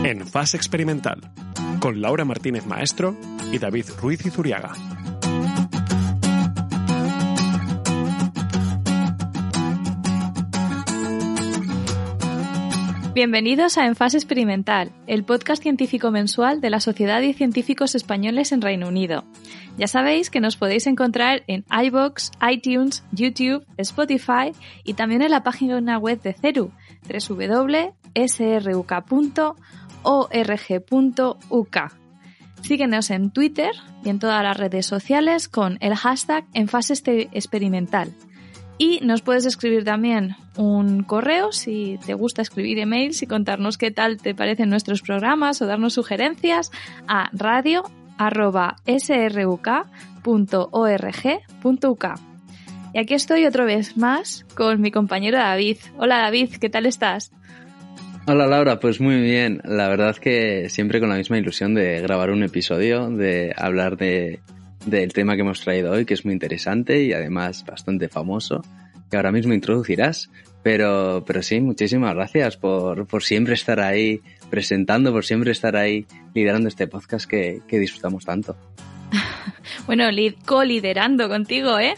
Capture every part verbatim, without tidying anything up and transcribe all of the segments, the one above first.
En Fase Experimental, con Laura Martínez Maestro y David Ruiz Izuriaga. Bienvenidos a En Fase Experimental, el podcast científico mensual de la Sociedad de Científicos Españoles en Reino Unido. Ya sabéis que nos podéis encontrar en iVoox, iTunes, YouTube, Spotify y también en la página web de CERU, doble u doble u doble u punto s r u k punto org punto u k. Síguenos en Twitter y en todas las redes sociales con el hashtag En Fase Experimental. Y nos puedes escribir también un correo si te gusta escribir emails y contarnos qué tal te parecen nuestros programas o darnos sugerencias a radio arroba s r u k punto org punto u k. Y aquí estoy otra vez más con mi compañero David. Hola David, ¿qué tal estás? Hola Laura, pues muy bien. La verdad que siempre con la misma ilusión de grabar un episodio, de hablar de... del tema que hemos traído hoy, que es muy interesante y además bastante famoso, que ahora mismo introducirás. Pero, pero sí, muchísimas gracias por, por siempre estar ahí presentando, por siempre estar ahí liderando este podcast que, que disfrutamos tanto. Bueno, co-liderando contigo, ¿eh?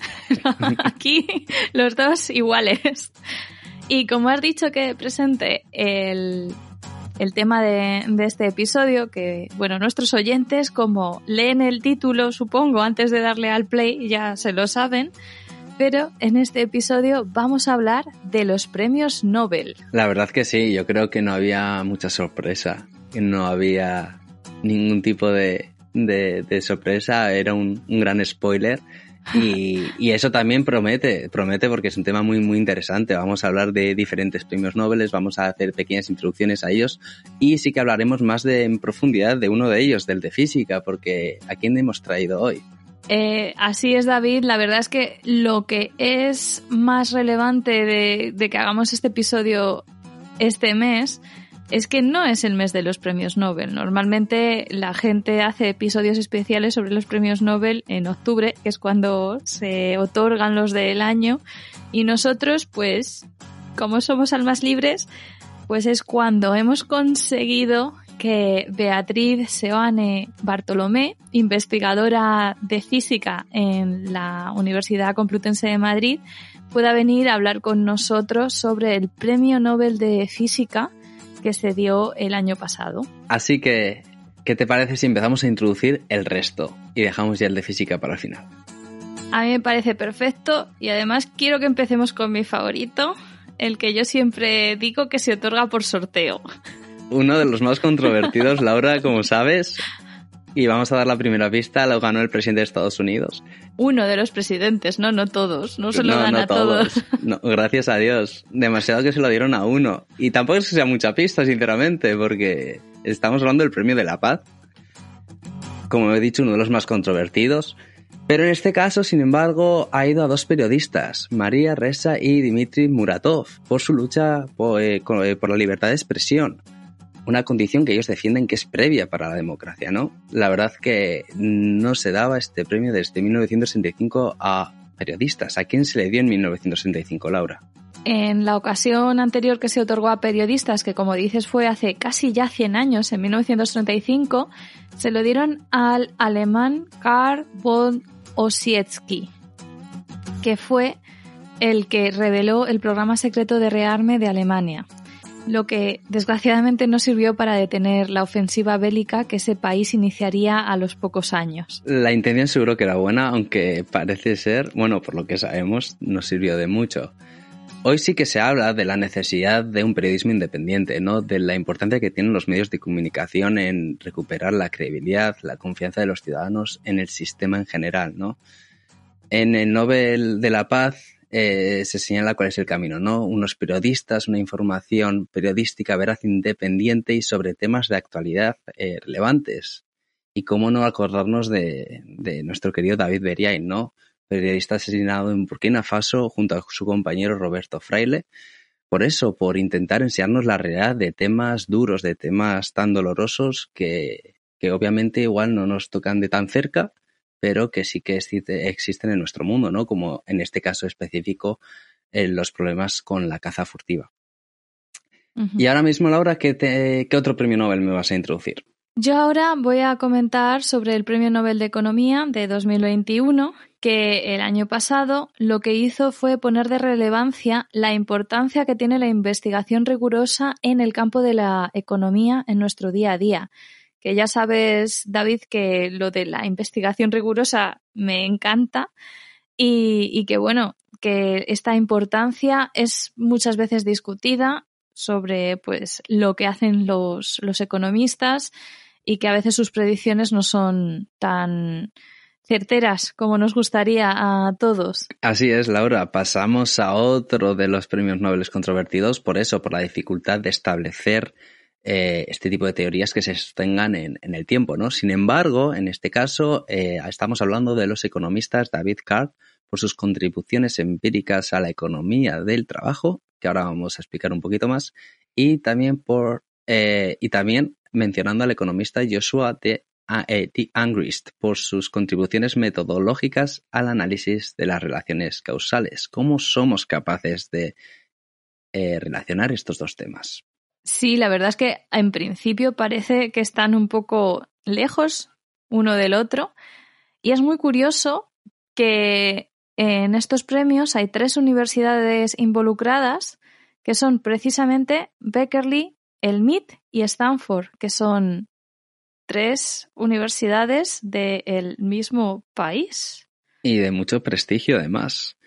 Aquí los dos iguales. Y como has dicho que presente el... el tema de, de este episodio, que, bueno, nuestros oyentes, como leen el título, supongo, antes de darle al play, ya se lo saben, pero en este episodio vamos a hablar de los premios Nobel. La verdad que sí, yo creo que no había mucha sorpresa, que no había ningún tipo de, de, de sorpresa, era un, un gran spoiler. Y, y eso también promete, promete porque es un tema muy, muy interesante. Vamos a hablar de diferentes premios Nobel, vamos a hacer pequeñas introducciones a ellos y sí que hablaremos más de, en profundidad de uno de ellos, del de física, porque ¿a quién hemos traído hoy? Eh, así es, David. La verdad es que lo que es más relevante de, de que hagamos este episodio este mes es que no es el mes de los premios Nobel. Normalmente la gente hace episodios especiales sobre los premios Nobel en octubre, que es cuando se otorgan los del año, y nosotros, pues, como somos almas libres, pues es cuando hemos conseguido que Beatriz Seoane Bartolomé, investigadora de física en la Universidad Complutense de Madrid, pueda venir a hablar con nosotros sobre el Premio Nobel de Física que se dio el año pasado. Así que, ¿qué te parece si empezamos a introducir el resto y dejamos ya el de física para el final? A mí me parece perfecto y además quiero que empecemos con mi favorito, el que yo siempre digo que se otorga por sorteo. Uno de los más controvertidos, Laura, como sabes. Y vamos a dar la primera pista, lo ganó el presidente de Estados Unidos. Uno de los presidentes, no, no todos, no se lo no, dan no a todos. todos. No, gracias a Dios, demasiado que se lo dieron a uno. Y tampoco es que sea mucha pista, sinceramente, porque estamos hablando del Premio de la Paz. Como he dicho, uno de los más controvertidos. Pero en este caso, sin embargo, ha ido a dos periodistas, María Ressa y Dmitry Muratov, por su lucha por, eh, por la libertad de expresión. Una condición que ellos defienden que es previa para la democracia, ¿no? La verdad que no se daba este premio desde mil novecientos sesenta y cinco a periodistas. ¿A quién se le dio en mil novecientos sesenta y cinco, Laura? En la ocasión anterior que se otorgó a periodistas, que como dices fue hace casi ya cien años, en mil novecientos treinta y cinco, se lo dieron al alemán Karl von Ossietzky, que fue el que reveló el programa secreto de rearme de Alemania, lo que desgraciadamente no sirvió para detener la ofensiva bélica que ese país iniciaría a los pocos años. La intención seguro que era buena, aunque parece ser, bueno, por lo que sabemos, no sirvió de mucho. Hoy sí que se habla de la necesidad de un periodismo independiente, ¿no? De la importancia que tienen los medios de comunicación en recuperar la credibilidad, la confianza de los ciudadanos en el sistema en general, ¿no? En el Nobel de la Paz Eh, se señala cuál es el camino, ¿no? Unos periodistas, una información periodística veraz, independiente y sobre temas de actualidad eh, relevantes. Y cómo no acordarnos de, de nuestro querido David Beriain, ¿no? Periodista asesinado en Burkina Faso junto a su compañero Roberto Fraile. Por eso, por intentar enseñarnos la realidad de temas duros, de temas tan dolorosos que, que obviamente igual no nos tocan de tan cerca, pero que sí que existen en nuestro mundo, ¿no? Como en este caso específico, eh, los problemas con la caza furtiva. Uh-huh. Y ahora mismo, Laura, ¿qué, te, ¿qué otro premio Nobel me vas a introducir? Yo ahora voy a comentar sobre el Premio Nobel de Economía de dos mil veintiuno, que el año pasado lo que hizo fue poner de relevancia la importancia que tiene la investigación rigurosa en el campo de la economía en nuestro día a día. Que ya sabes, David, que lo de la investigación rigurosa me encanta y, y que, bueno, que esta importancia es muchas veces discutida sobre pues lo que hacen los, los economistas y que a veces sus predicciones no son tan certeras como nos gustaría a todos. Así es, Laura. Pasamos a otro de los premios Nobel controvertidos por eso, por la dificultad de establecer eh, este tipo de teorías que se sostengan en, en el tiempo, ¿no? Sin embargo, en este caso, eh, estamos hablando de los economistas David Card por sus contribuciones empíricas a la economía del trabajo, que ahora vamos a explicar un poquito más, y también por eh, y también mencionando al economista Joshua T. Angrist por sus contribuciones metodológicas al análisis de las relaciones causales. ¿Cómo somos capaces de eh, relacionar estos dos temas? Sí, la verdad es que en principio parece que están un poco lejos uno del otro y es muy curioso que en estos premios hay tres universidades involucradas que son precisamente Berkeley, el M I T y Stanford, que son tres universidades del mismo país. Y de mucho prestigio, además.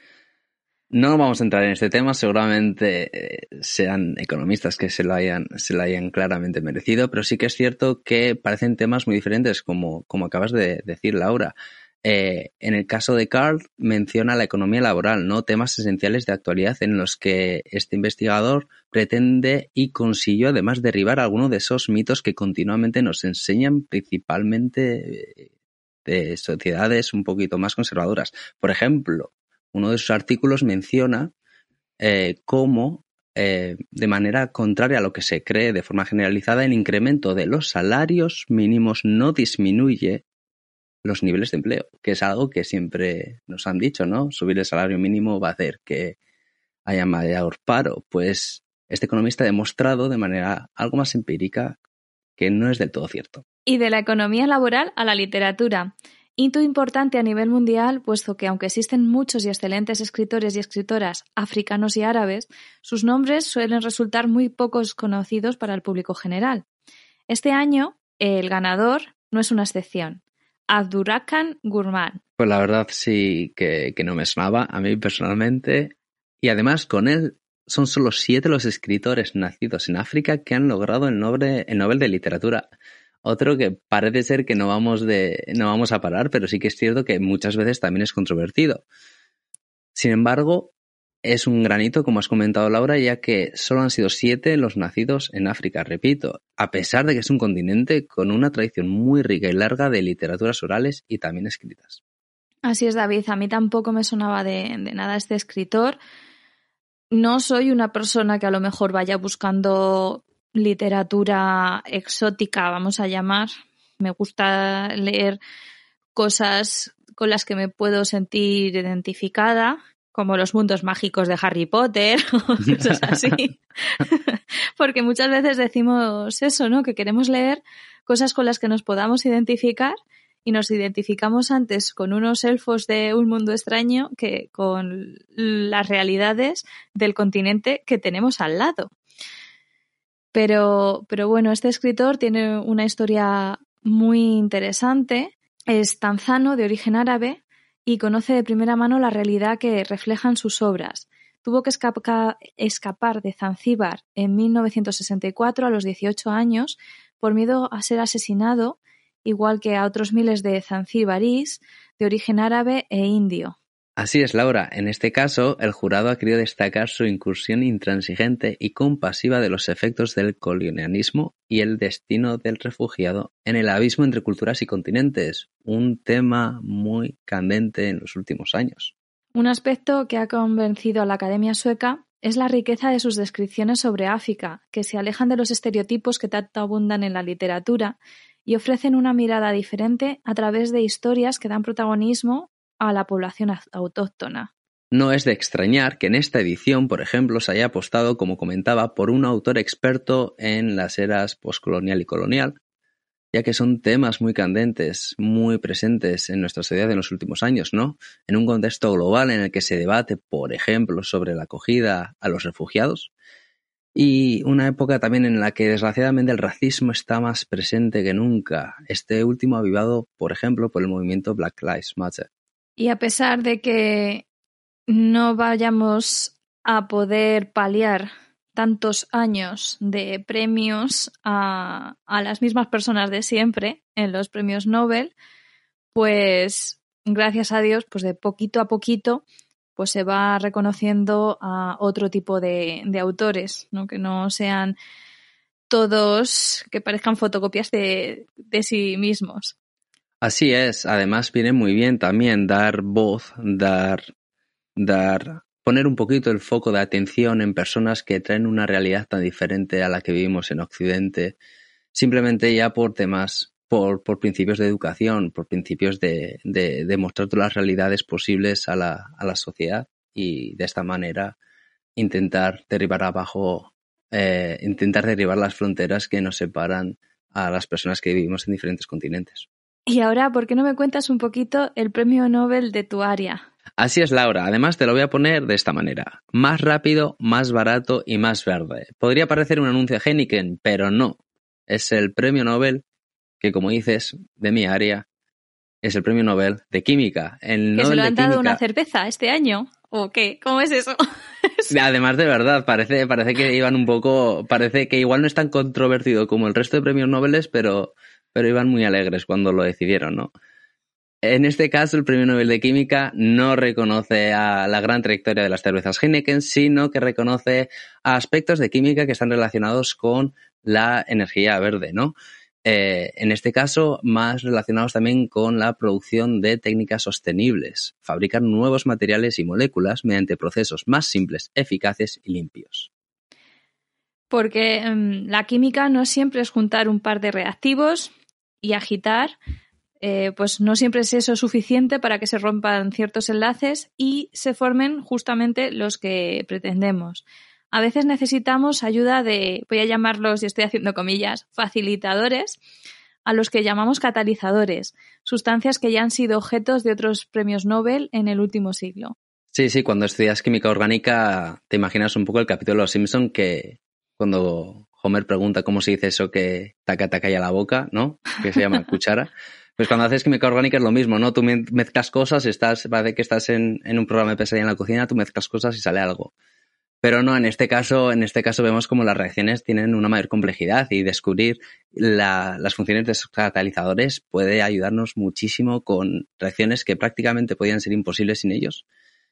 No vamos a entrar en este tema, seguramente eh, sean economistas que se lo hayan, se lo hayan claramente merecido, pero sí que es cierto que parecen temas muy diferentes, como, como acabas de decir, Laura. Eh, en el caso de Card menciona la economía laboral, ¿no? Temas esenciales de actualidad en los que este investigador pretende y consiguió además derribar algunos de esos mitos que continuamente nos enseñan principalmente de sociedades un poquito más conservadoras. Por ejemplo, uno de sus artículos menciona eh, cómo eh, de manera contraria a lo que se cree de forma generalizada, el incremento de los salarios mínimos no disminuye los niveles de empleo, que es algo que siempre nos han dicho, ¿no? Subir el salario mínimo va a hacer que haya mayor paro. Pues este economista ha demostrado de manera algo más empírica que no es del todo cierto. Y de la economía laboral a la literatura. Hito importante a nivel mundial, puesto que aunque existen muchos y excelentes escritores y escritoras africanos y árabes, sus nombres suelen resultar muy pocos conocidos para el público general. Este año, el ganador no es una excepción. Abdurrahman Gurman. Pues la verdad sí que, que no me sonaba a mí personalmente. Y además con él son solo siete los escritores nacidos en África que han logrado el Nobel, el Nobel de Literatura. Otro que parece ser que no vamos, de, no vamos a parar, pero sí que es cierto que muchas veces también es controvertido. Sin embargo, es un granito, como has comentado, Laura, ya que solo han sido siete los nacidos en África, repito, a pesar de que es un continente con una tradición muy rica y larga de literaturas orales y también escritas. Así es, David. A mí tampoco me sonaba de, de nada este escritor. No soy una persona que a lo mejor vaya buscando literatura exótica, vamos a llamar. Me gusta leer cosas con las que me puedo sentir identificada, como los mundos mágicos de Harry Potter o cosas así. Porque muchas veces decimos eso, ¿no? Que queremos leer cosas con las que nos podamos identificar y nos identificamos antes con unos elfos de un mundo extraño que con las realidades del continente que tenemos al lado. Pero, pero bueno, este escritor tiene una historia muy interesante. Es tanzano, de origen árabe, y conoce de primera mano la realidad que reflejan sus obras. Tuvo que escapa, escapar de Zanzíbar en mil novecientos sesenta y cuatro a los dieciocho años por miedo a ser asesinado, igual que a otros miles de zanzíbarís de origen árabe e indio. Así es, Laura. En este caso, el jurado ha querido destacar su incursión intransigente y compasiva de los efectos del colonialismo y el destino del refugiado en el abismo entre culturas y continentes, un tema muy candente en los últimos años. Un aspecto que ha convencido a la Academia Sueca es la riqueza de sus descripciones sobre África, que se alejan de los estereotipos que tanto abundan en la literatura y ofrecen una mirada diferente a través de historias que dan protagonismo a la población autóctona. No es de extrañar que en esta edición, por ejemplo, se haya apostado, como comentaba, por un autor experto en las eras postcolonial y colonial, ya que son temas muy candentes, muy presentes en nuestra sociedad en los últimos años, ¿no? En un contexto global en el que se debate, por ejemplo, sobre la acogida a los refugiados, y una época también en la que desgraciadamente el racismo está más presente que nunca, este último avivado, por ejemplo, por el movimiento Black Lives Matter. Y a pesar de que no vayamos a poder paliar tantos años de premios a, a las mismas personas de siempre en los premios Nobel, pues gracias a Dios, pues de poquito a poquito pues se va reconociendo a otro tipo de, de autores, ¿no? Que no sean todos que parezcan fotocopias de, de sí mismos. Así es, además viene muy bien también dar voz, dar, dar, poner un poquito el foco de atención en personas que traen una realidad tan diferente a la que vivimos en Occidente, simplemente ya por temas, por, por principios de educación, por principios de, de, de mostrar todas las realidades posibles a la, a la sociedad y de esta manera intentar derribar abajo, eh, intentar derribar las fronteras que nos separan a las personas que vivimos en diferentes continentes. Y ahora, ¿por qué no me cuentas un poquito el premio Nobel de tu área? Así es, Laura. Además, te lo voy a poner de esta manera. Más rápido, más barato y más verde. Podría parecer un anuncio de Heineken, pero no. Es el premio Nobel que, como dices, de mi área, es el premio Nobel de Química. El ¿Que Nobel se lo de han dado Química... una cerveza este año? ¿O qué? ¿Cómo es eso? Además, de verdad, parece, parece que iban un poco... Parece que igual no es tan controvertido como el resto de premios Nobel, pero, pero iban muy alegres cuando lo decidieron, ¿no? En este caso, el Premio Nobel de Química no reconoce a la gran trayectoria de las cervezas Heineken, sino que reconoce a aspectos de química que están relacionados con la energía verde, ¿no? Eh, en este caso, más relacionados también con la producción de técnicas sostenibles, fabricar nuevos materiales y moléculas mediante procesos más simples, eficaces y limpios. Porque um, la química no siempre es juntar un par de reactivos y agitar. Eh, pues no siempre es eso suficiente para que se rompan ciertos enlaces y se formen justamente los que pretendemos. A veces necesitamos ayuda de, voy a llamarlos, y estoy haciendo comillas, facilitadores, a los que llamamos catalizadores, sustancias que ya han sido objetos de otros premios Nobel en el último siglo. Sí, sí, cuando estudias química orgánica te imaginas un poco el capítulo de Los Simpson que cuando Homer pregunta cómo se dice eso que taca taca ya la boca, ¿no? Que se llama cuchara. Pues cuando haces química orgánica es lo mismo, ¿no? Tú mezclas cosas, estás, parece que estás en, en un programa de pesadilla en la cocina, tú mezclas cosas y sale algo. Pero no, en este caso, en este caso vemos como las reacciones tienen una mayor complejidad y descubrir la, las funciones de esos catalizadores puede ayudarnos muchísimo con reacciones que prácticamente podían ser imposibles sin ellos.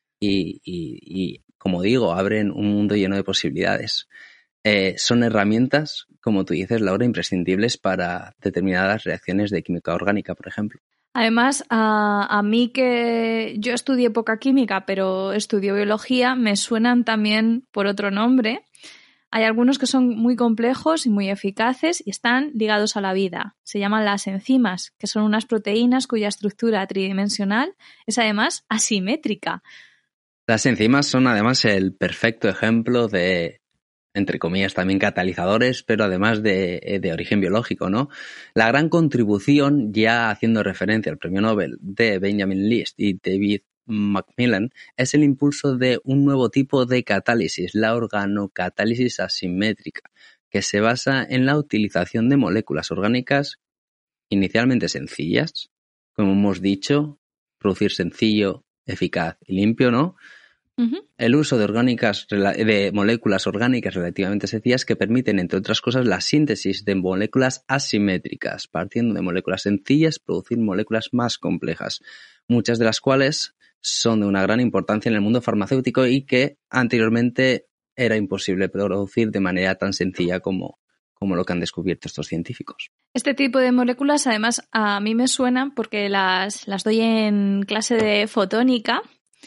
Y, y, y como digo, abren un mundo lleno de posibilidades. Eh, son herramientas, como tú dices, Laura, imprescindibles para determinadas reacciones de química orgánica, por ejemplo. Además, a, a mí que yo estudié poca química, pero estudié biología, me suenan también por otro nombre. Hay algunos que son muy complejos y muy eficaces y están ligados a la vida. Se llaman las enzimas, que son unas proteínas cuya estructura tridimensional es además asimétrica. Las enzimas son además el perfecto ejemplo de, entre comillas, también catalizadores, pero además de, de origen biológico, ¿no? La gran contribución, ya haciendo referencia al premio Nobel de Benjamin List y David Macmillan, es el impulso de un nuevo tipo de catálisis, la organocatálisis asimétrica, que se basa en la utilización de moléculas orgánicas inicialmente sencillas, como hemos dicho, producir sencillo, eficaz y limpio, ¿no? Uh-huh. El uso de, orgánicas, de moléculas orgánicas relativamente sencillas que permiten, entre otras cosas, la síntesis de moléculas asimétricas, partiendo de moléculas sencillas, producir moléculas más complejas, muchas de las cuales son de una gran importancia en el mundo farmacéutico y que anteriormente era imposible producir de manera tan sencilla como, como lo que han descubierto estos científicos. Este tipo de moléculas, además, a mí me suenan porque las, las doy en clase de fotónica,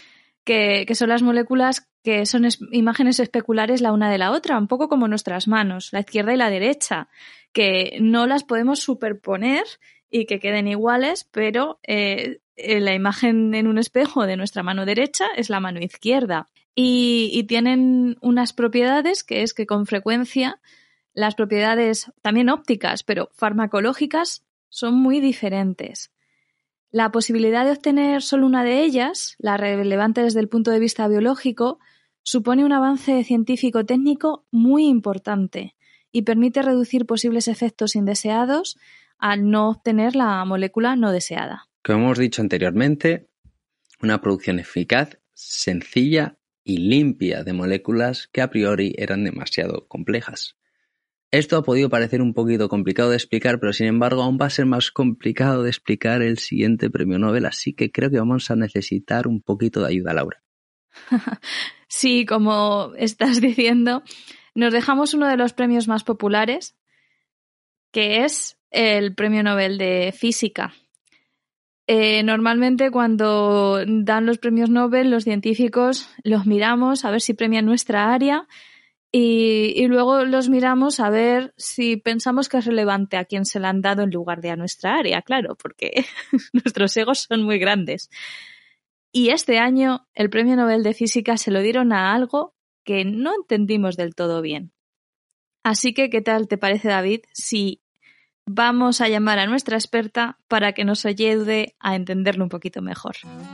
Que, que son las moléculas que son es, imágenes especulares la una de la otra, un poco como nuestras manos, la izquierda y la derecha, que no las podemos superponer y que queden iguales, pero eh, la imagen en un espejo de nuestra mano derecha es la mano izquierda. Y, y tienen unas propiedades que es que con frecuencia las propiedades también ópticas, pero farmacológicas, son muy diferentes. La posibilidad de obtener solo una de ellas, la relevante desde el punto de vista biológico, supone un avance científico-técnico muy importante y permite reducir posibles efectos indeseados al no obtener la molécula no deseada. Como hemos dicho anteriormente, una producción eficaz, sencilla y limpia de moléculas que a priori eran demasiado complejas. Esto ha podido parecer un poquito complicado de explicar, pero sin embargo aún va a ser más complicado de explicar el siguiente premio Nobel, así que creo que vamos a necesitar un poquito de ayuda, Laura. Sí, como estás diciendo, nos dejamos uno de los premios más populares, que es el Premio Nobel de Física. Eh, normalmente cuando dan los premios Nobel, los científicos los miramos a ver si premian nuestra área y, y luego los miramos a ver si pensamos que es relevante a quién se le han dado en lugar de a nuestra área, claro, porque nuestros egos son muy grandes. Y este año el Premio Nobel de Física se lo dieron a algo que no entendimos del todo bien. Así que, ¿qué tal te parece, David, si vamos a llamar a nuestra experta para que nos ayude a entenderlo un poquito mejor?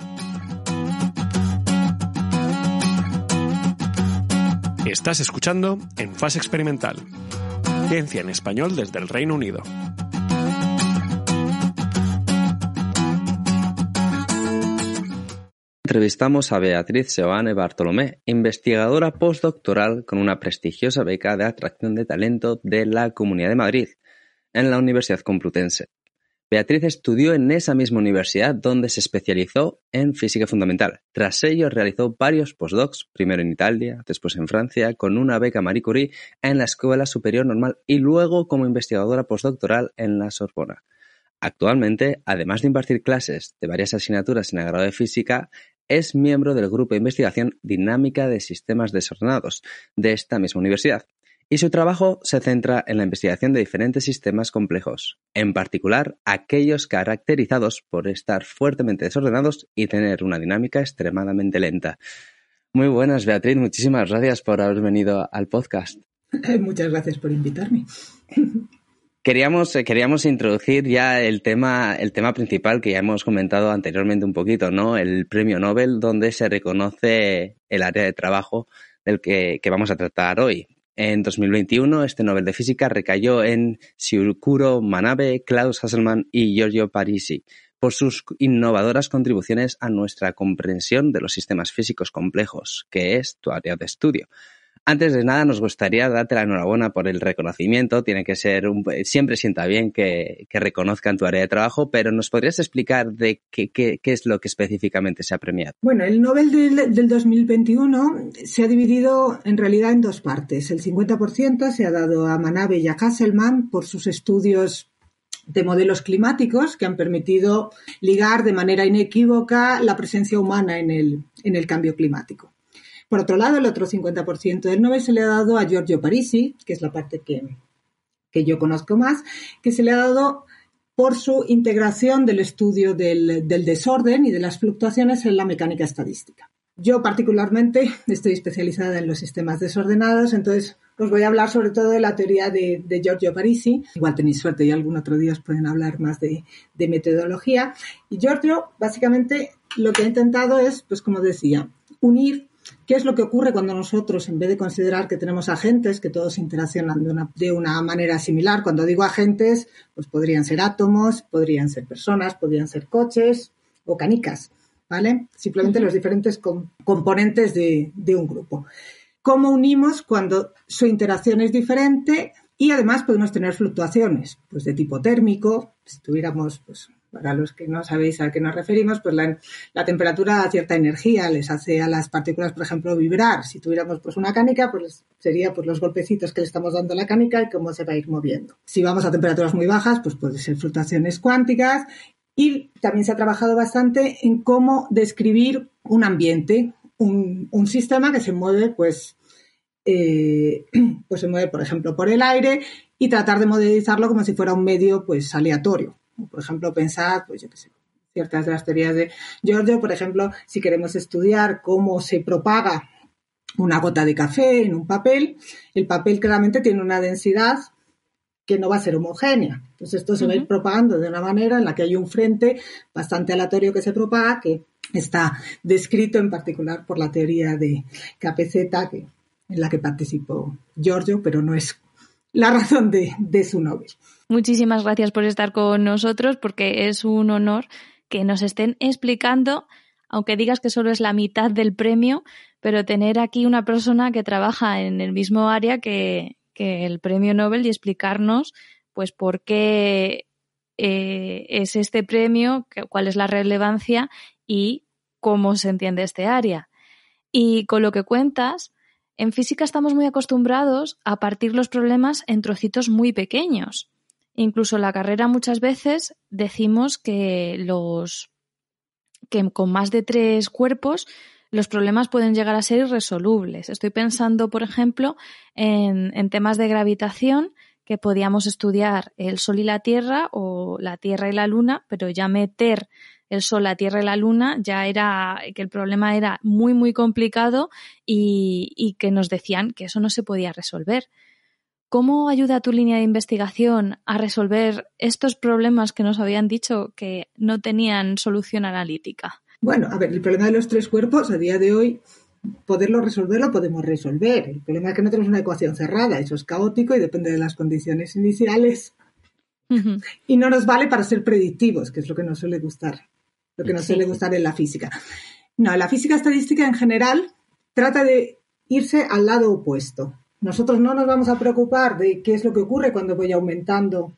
Estás escuchando En Fase Experimental, ciencia en español desde el Reino Unido. Entrevistamos a Beatriz Seoane Bartolomé, investigadora postdoctoral con una prestigiosa beca de atracción de talento de la Comunidad de Madrid, en la Universidad Complutense. Beatriz estudió en esa misma universidad donde se especializó en física fundamental. Tras ello realizó varios postdocs, primero en Italia, después en Francia, con una beca Marie Curie en la Escuela Superior Normal y luego como investigadora postdoctoral en la Sorbona. Actualmente, además de impartir clases de varias asignaturas en el grado de física, es miembro del grupo de investigación Dinámica de Sistemas Desordenados de esta misma universidad. Y su trabajo se centra en la investigación de diferentes sistemas complejos, en particular aquellos caracterizados por estar fuertemente desordenados y tener una dinámica extremadamente lenta. Muy buenas, Beatriz, muchísimas gracias por haber venido al podcast. Muchas gracias por invitarme. Queríamos, queríamos introducir ya el tema, el tema principal que ya hemos comentado anteriormente un poquito, ¿no? El premio Nobel, donde se reconoce el área de trabajo del que, que vamos a tratar hoy. En dos mil veintiuno, este Nobel de Física recayó en Shiguro Manabe, Klaus Hasselmann y Giorgio Parisi por sus innovadoras contribuciones a nuestra comprensión de los sistemas físicos complejos, que es tu área de estudio. Antes de nada, nos gustaría darte la enhorabuena por el reconocimiento. Tiene que ser un, siempre sienta bien que, que reconozcan tu área de trabajo, pero ¿nos podrías explicar de qué, qué, qué es lo que específicamente se ha premiado? Bueno, el Nobel del, del dos mil veintiuno se ha dividido en realidad en dos partes. El cincuenta por ciento se ha dado a Manabe y a Hasselmann por sus estudios de modelos climáticos que han permitido ligar de manera inequívoca la presencia humana en el, en el cambio climático. Por otro lado, el otro cincuenta por ciento del Nobel se le ha dado a Giorgio Parisi, que es la parte que, que yo conozco más, que se le ha dado por su integración del estudio del, del desorden y de las fluctuaciones en la mecánica estadística. Yo particularmente estoy especializada en los sistemas desordenados, entonces os voy a hablar sobre todo de la teoría de, de Giorgio Parisi. Igual tenéis suerte y algún otro día os pueden hablar más de, de metodología. Y Giorgio, básicamente, lo que ha intentado es, pues como decía, unir ¿qué es lo que ocurre cuando nosotros, en vez de considerar que tenemos agentes, que todos interaccionan de una, de una manera similar? Cuando digo agentes, pues podrían ser átomos, podrían ser personas, podrían ser coches o canicas, ¿vale? Simplemente los diferentes com- componentes de, de un grupo. ¿Cómo unimos cuando su interacción es diferente? Y además podemos tener fluctuaciones, pues de tipo térmico, si tuviéramos, pues para los que no sabéis a qué nos referimos, pues la, la temperatura a cierta energía les hace a las partículas, por ejemplo, vibrar. Si tuviéramos pues una canica, pues sería pues los golpecitos que le estamos dando a la canica y cómo se va a ir moviendo. Si vamos a temperaturas muy bajas, pues puede ser fluctuaciones cuánticas. Y también se ha trabajado bastante en cómo describir un ambiente, un, un sistema que se mueve, pues, Eh, pues se mueve, por ejemplo, por el aire y tratar de modelizarlo como si fuera un medio pues aleatorio. Por ejemplo, pensar, pues yo qué sé, ciertas de las teorías de Giorgio, por ejemplo, si queremos estudiar cómo se propaga una gota de café en un papel, el papel claramente tiene una densidad que no va a ser homogénea. Entonces esto se uh-huh. va a ir propagando de una manera en la que hay un frente bastante aleatorio que se propaga, que está descrito en particular por la teoría de K P Z, que, en la que participó Giorgio, pero no es la razón de, de su Nobel. Muchísimas gracias por estar con nosotros, porque es un honor que nos estén explicando, aunque digas que solo es la mitad del premio, pero tener aquí una persona que trabaja en el mismo área que, que el premio Nobel y explicarnos pues por qué eh, es este premio, cuál es la relevancia y cómo se entiende este área. Y con lo que cuentas, en física estamos muy acostumbrados a partir los problemas en trocitos muy pequeños. Incluso en la carrera muchas veces decimos que los que con más de tres cuerpos los problemas pueden llegar a ser irresolubles. Estoy pensando, por ejemplo, en, en temas de gravitación, que podíamos estudiar el Sol y la Tierra o la Tierra y la Luna, pero ya meter el Sol, la Tierra y la Luna ya era que el problema era muy, muy complicado y, y que nos decían que eso no se podía resolver. ¿Cómo ayuda tu línea de investigación a resolver estos problemas que nos habían dicho que no tenían solución analítica? Bueno, a ver, el problema de los tres cuerpos, a día de hoy, poderlo resolver lo podemos resolver. El problema es que no tenemos una ecuación cerrada, eso es caótico y depende de las condiciones iniciales. Uh-huh. Y no nos vale para ser predictivos, que es lo que nos suele gustar, lo que nos sí. suele gustar en la física. No, la física estadística en general trata de irse al lado opuesto. Nosotros no nos vamos a preocupar de qué es lo que ocurre cuando voy aumentando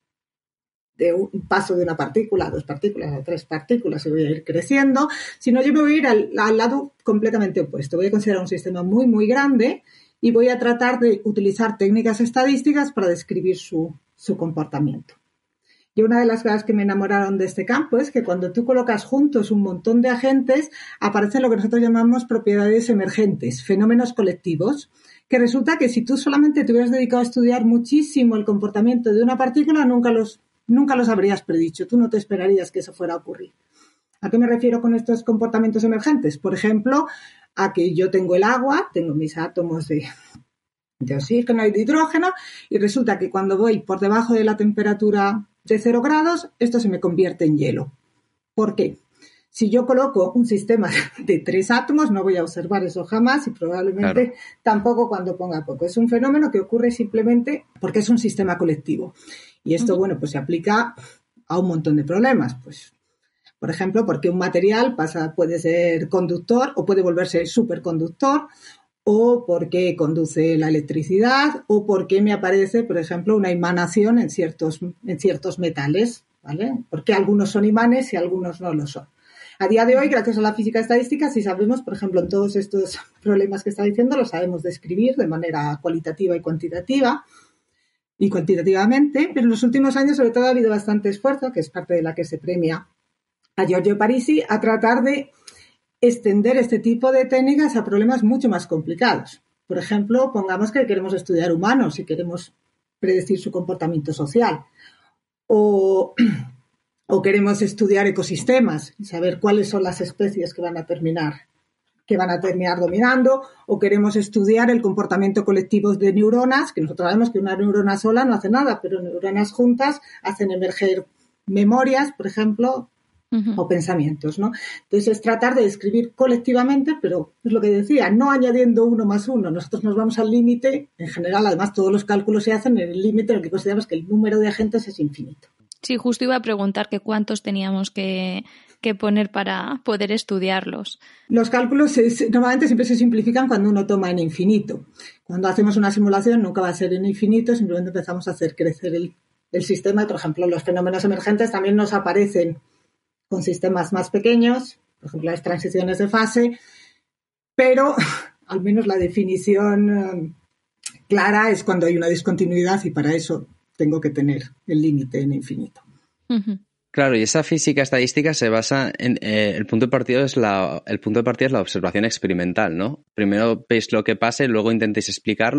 de un paso de una partícula a dos partículas a tres partículas y voy a ir creciendo, sino yo me voy a ir al, al lado completamente opuesto. Voy a considerar un sistema muy, muy grande y voy a tratar de utilizar técnicas estadísticas para describir su, su comportamiento. Y una de las cosas que me enamoraron de este campo es que cuando tú colocas juntos un montón de agentes, aparecen lo que nosotros llamamos propiedades emergentes, fenómenos colectivos, que resulta que si tú solamente te hubieras dedicado a estudiar muchísimo el comportamiento de una partícula, nunca los, nunca los habrías predicho. Tú no te esperarías que eso fuera a ocurrir. ¿A qué me refiero con estos comportamientos emergentes? Por ejemplo, a que yo tengo el agua, tengo mis átomos de, de oxígeno y de hidrógeno, y resulta que cuando voy por debajo de la temperatura de cero grados, esto se me convierte en hielo. ¿Por qué? Si yo coloco un sistema de tres átomos, no voy a observar eso jamás y probablemente claro. tampoco cuando ponga poco. Es un fenómeno que ocurre simplemente porque es un sistema colectivo. Y esto, uh-huh. bueno, pues se aplica a un montón de problemas. Pues, por ejemplo, porque un material pasa, puede ser conductor o puede volverse superconductor, o porque conduce la electricidad, o porque me aparece, por ejemplo, una emanación en ciertos, en ciertos metales, ¿vale? Porque algunos son imanes y algunos no lo son. A día de hoy, gracias a la física estadística, sí sabemos, por ejemplo, en todos estos problemas que está diciendo, los sabemos describir de manera cualitativa y cuantitativa, y cuantitativamente, pero en los últimos años, sobre todo, ha habido bastante esfuerzo, que es parte de la que se premia a Giorgio Parisi, a tratar de extender este tipo de técnicas a problemas mucho más complicados. Por ejemplo, pongamos que queremos estudiar humanos y queremos predecir su comportamiento social. O, o queremos estudiar ecosistemas y saber cuáles son las especies que van a terminar, que van a terminar dominando. O queremos estudiar el comportamiento colectivo de neuronas, que nosotros sabemos que una neurona sola no hace nada, pero neuronas juntas hacen emerger memorias, por ejemplo, Uh-huh. o pensamientos, ¿no? Entonces es tratar de describir colectivamente, pero es lo que decía, no añadiendo uno más uno. Nosotros nos vamos al límite, en general, además todos los cálculos se hacen en el límite en el que consideramos que el número de agentes es infinito. Sí, justo iba a preguntar que cuántos teníamos que, que poner para poder estudiarlos. Los cálculos se, normalmente siempre se simplifican cuando uno toma en infinito. Cuando hacemos una simulación nunca va a ser en infinito, simplemente empezamos a hacer crecer el, el sistema. Por ejemplo, los fenómenos emergentes también nos aparecen con sistemas más pequeños, por ejemplo, las transiciones de fase, pero al menos la definición um, clara es cuando hay una discontinuidad y para eso tengo que tener el límite en infinito. Uh-huh. Claro, y esa física estadística se basa en eh, el punto de partida es la el punto de partida es la observación experimental, ¿no? Primero veis lo que pasa y luego intentéis explicarlo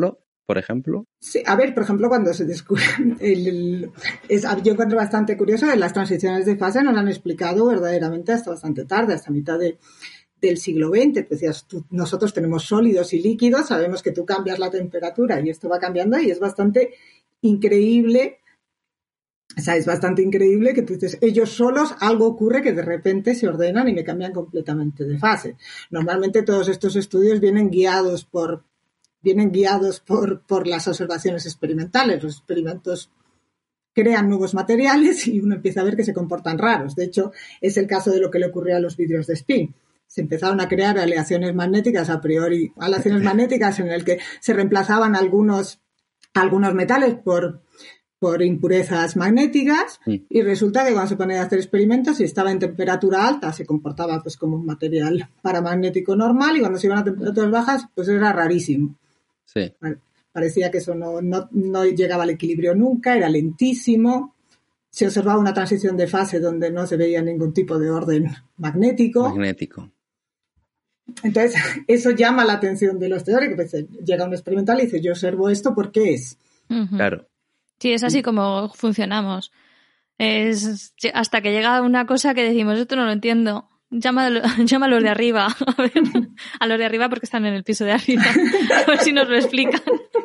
por ejemplo? Sí, a ver, por ejemplo, cuando se descubre... El, el, es, yo encuentro bastante curioso que las transiciones de fase no lo han explicado verdaderamente hasta bastante tarde, hasta mitad de, del siglo veinte. Pues decías, tú, nosotros tenemos sólidos y líquidos, sabemos que tú cambias la temperatura y esto va cambiando y es bastante increíble. O sea, es bastante increíble que tú dices, ellos solos, algo ocurre que de repente se ordenan y me cambian completamente de fase. Normalmente todos estos estudios vienen guiados por... vienen guiados por, por las observaciones experimentales. Los experimentos crean nuevos materiales y uno empieza a ver que se comportan raros. De hecho, es el caso de lo que le ocurrió a los vidrios de spin. Se empezaron a crear aleaciones magnéticas a priori, aleaciones magnéticas en el que se reemplazaban algunos, algunos metales por, por impurezas magnéticas sí. Y resulta que cuando se ponía a hacer experimentos, si estaba en temperatura alta, se comportaba pues como un material paramagnético normal y cuando se iban a temperaturas bajas, pues era rarísimo. Sí. Parecía que eso no, no, no llegaba al equilibrio nunca, era lentísimo. Se observaba una transición de fase donde no se veía ningún tipo de orden magnético. Magnético. Entonces, eso llama la atención de los teóricos. Pues, llega un experimental y dice, yo observo esto, ¿por qué es? Uh-huh. Claro. Sí, es así como funcionamos. Es hasta que llega una cosa que decimos, esto no lo entiendo. Llámalo, llama a los de arriba, a ver, a los de arriba porque están en el piso de arriba, a ver si nos lo explican.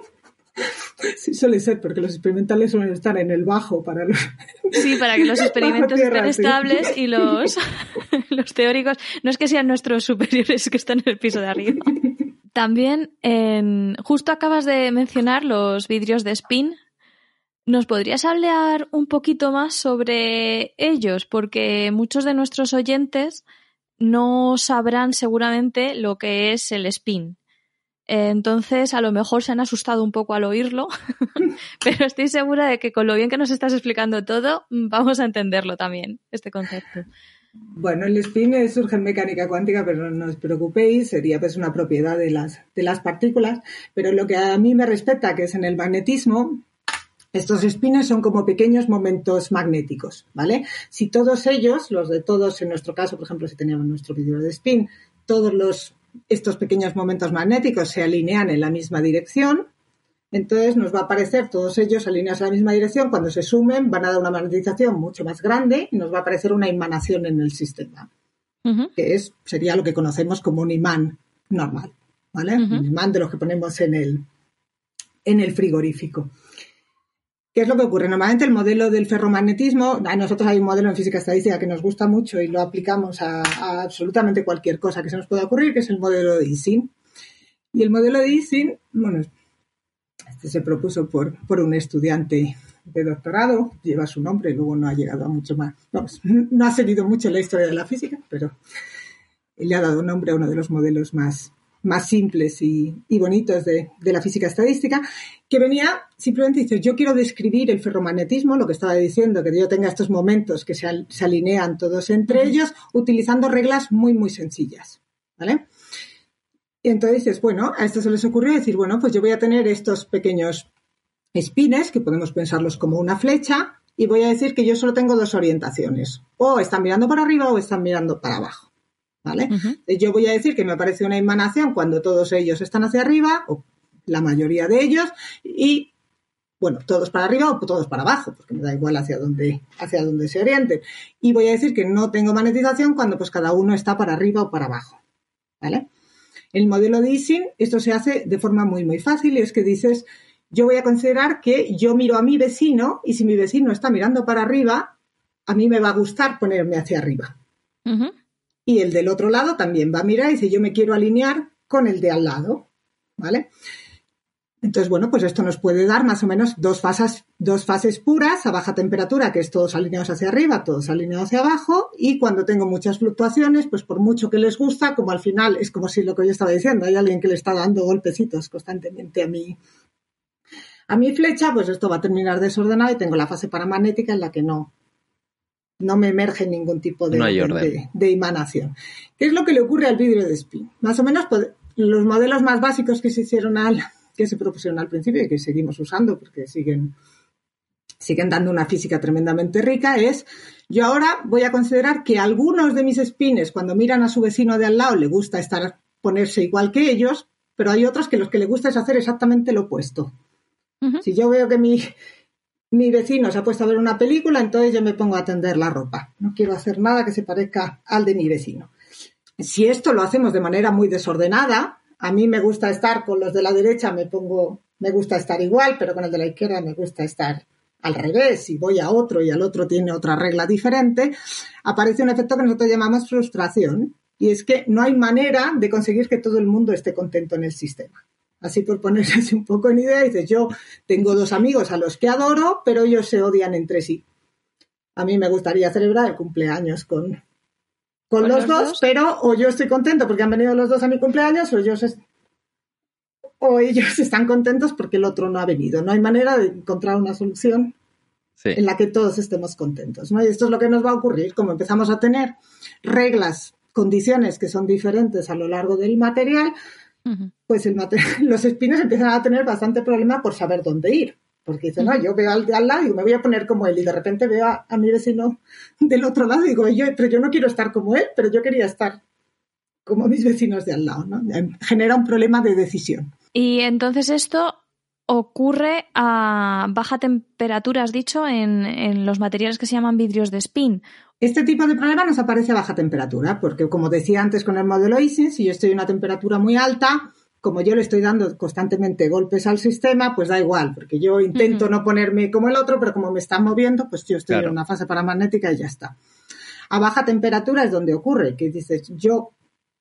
Sí, suele ser, porque los experimentales suelen estar en el bajo para los... Sí, para que los experimentos tierra, estén sí. estables y los, los teóricos, no es que sean nuestros superiores que están en el piso de arriba. También, en, justo acabas de mencionar los vidrios de spin. ¿Nos podrías hablar un poquito más sobre ellos? Porque muchos de nuestros oyentes no sabrán seguramente lo que es el spin. Entonces, a lo mejor se han asustado un poco al oírlo, pero estoy segura de que con lo bien que nos estás explicando todo, vamos a entenderlo también, este concepto. Bueno, el spin surge en mecánica cuántica, pero no os preocupéis, sería pues una propiedad de las, de las partículas, pero lo que a mí me respecta, que es en el magnetismo, estos spines son como pequeños momentos magnéticos, ¿vale? Si todos ellos, los de todos, en nuestro caso, por ejemplo, si teníamos nuestro vidrio de spin, todos los, estos pequeños momentos magnéticos se alinean en la misma dirección, entonces nos va a aparecer todos ellos alineados en la misma dirección, cuando se sumen van a dar una magnetización mucho más grande y nos va a aparecer una emanación en el sistema, uh-huh. que es, sería lo que conocemos como un imán normal, ¿vale? Uh-huh. Un imán de los que ponemos en el, en el frigorífico. ¿Qué es lo que ocurre? Normalmente el modelo del ferromagnetismo, a nosotros hay un modelo en física estadística que nos gusta mucho y lo aplicamos a, a absolutamente cualquier cosa que se nos pueda ocurrir, que es el modelo de Ising. Y el modelo de Ising, bueno, este se propuso por, por un estudiante de doctorado, lleva su nombre y luego no ha llegado a mucho más. Vamos, no ha seguido mucho la historia de la física, pero le ha dado nombre a uno de los modelos más... más simples y, y bonitos de, de la física estadística, que venía, simplemente dice, yo quiero describir el ferromagnetismo, lo que estaba diciendo, que yo tenga estos momentos que se, al, se alinean todos entre ellos, utilizando reglas muy, muy sencillas, ¿vale? Y entonces dices, bueno, a esto se les ocurrió decir, bueno, pues yo voy a tener estos pequeños spines, que podemos pensarlos como una flecha, y voy a decir que yo solo tengo dos orientaciones, o están mirando para arriba o están mirando para abajo. ¿Vale? Uh-huh. Yo voy a decir que me aparece una emanación cuando todos ellos están hacia arriba, o la mayoría de ellos, y, bueno, todos para arriba o todos para abajo, porque me da igual hacia dónde, hacia dónde se orienten. Y voy a decir que no tengo magnetización cuando pues cada uno está para arriba o para abajo, ¿vale? El modelo de Ising, esto se hace de forma muy, muy fácil, y es que dices, yo voy a considerar que yo miro a mi vecino, y si mi vecino está mirando para arriba, a mí me va a gustar ponerme hacia arriba. Uh-huh. Y el del otro lado también va a mirar y dice, yo me quiero alinear con el de al lado, ¿vale? Entonces, bueno, pues esto nos puede dar más o menos dos fases, dos fases puras a baja temperatura, que es todos alineados hacia arriba, todos alineados hacia abajo, y cuando tengo muchas fluctuaciones, pues por mucho que les gusta, como al final es como si lo que yo estaba diciendo, hay alguien que le está dando golpecitos constantemente a mi, a mi flecha, pues esto va a terminar desordenado y tengo la fase paramagnética en la que no... no me emerge ningún tipo de, no de, de emanación. ¿Qué es lo que le ocurre al vidrio de spin? Más o menos pues, los modelos más básicos que se hicieron al, que se propusieron al principio y que seguimos usando porque siguen, siguen dando una física tremendamente rica es, yo ahora voy a considerar que algunos de mis spines, cuando miran a su vecino de al lado, le gusta estar, ponerse igual que ellos, pero hay otros que los que les gusta es hacer exactamente lo opuesto. Uh-huh. Si yo veo que mi, mi vecino se ha puesto a ver una película, entonces yo me pongo a tender la ropa. No quiero hacer nada que se parezca al de mi vecino. Si esto lo hacemos de manera muy desordenada, a mí me gusta estar con los de la derecha, me pongo, me gusta estar igual, pero con el de la izquierda me gusta estar al revés. Si voy a otro y al otro tiene otra regla diferente, aparece un efecto que nosotros llamamos frustración. Y es que no hay manera de conseguir que todo el mundo esté contento en el sistema. Así por ponerse así un poco en idea, dices, yo tengo dos amigos a los que adoro, pero ellos se odian entre sí. A mí me gustaría celebrar el cumpleaños con, con, ¿Con los, los dos, dos, pero o yo estoy contento porque han venido los dos a mi cumpleaños, o ellos, es, o ellos están contentos porque el otro no ha venido. No hay manera de encontrar una solución sí. en la que todos estemos contentos, ¿no? Y esto es lo que nos va a ocurrir, como empezamos a tener reglas, condiciones que son diferentes a lo largo del material, uh-huh. pues el material, los espines empiezan a tener bastante problema por saber dónde ir. Porque dicen, uh-huh. no, yo veo al de al lado y digo, me voy a poner como él. Y de repente veo a, a mi vecino del otro lado y digo, yo, pero yo no quiero estar como él, pero yo quería estar como mis vecinos de al lado, ¿no? Genera un problema de decisión. Y entonces esto ocurre a baja temperatura, has dicho, en, en los materiales que se llaman vidrios de spin. Este tipo de problema nos aparece a baja temperatura, porque como decía antes con el modelo I S I, si yo estoy a una temperatura muy alta, como yo le estoy dando constantemente golpes al sistema, pues da igual, porque yo intento uh-huh. no ponerme como el otro, pero como me están moviendo, pues yo estoy claro. en una fase paramagnética y ya está. A baja temperatura es donde ocurre, que dices, yo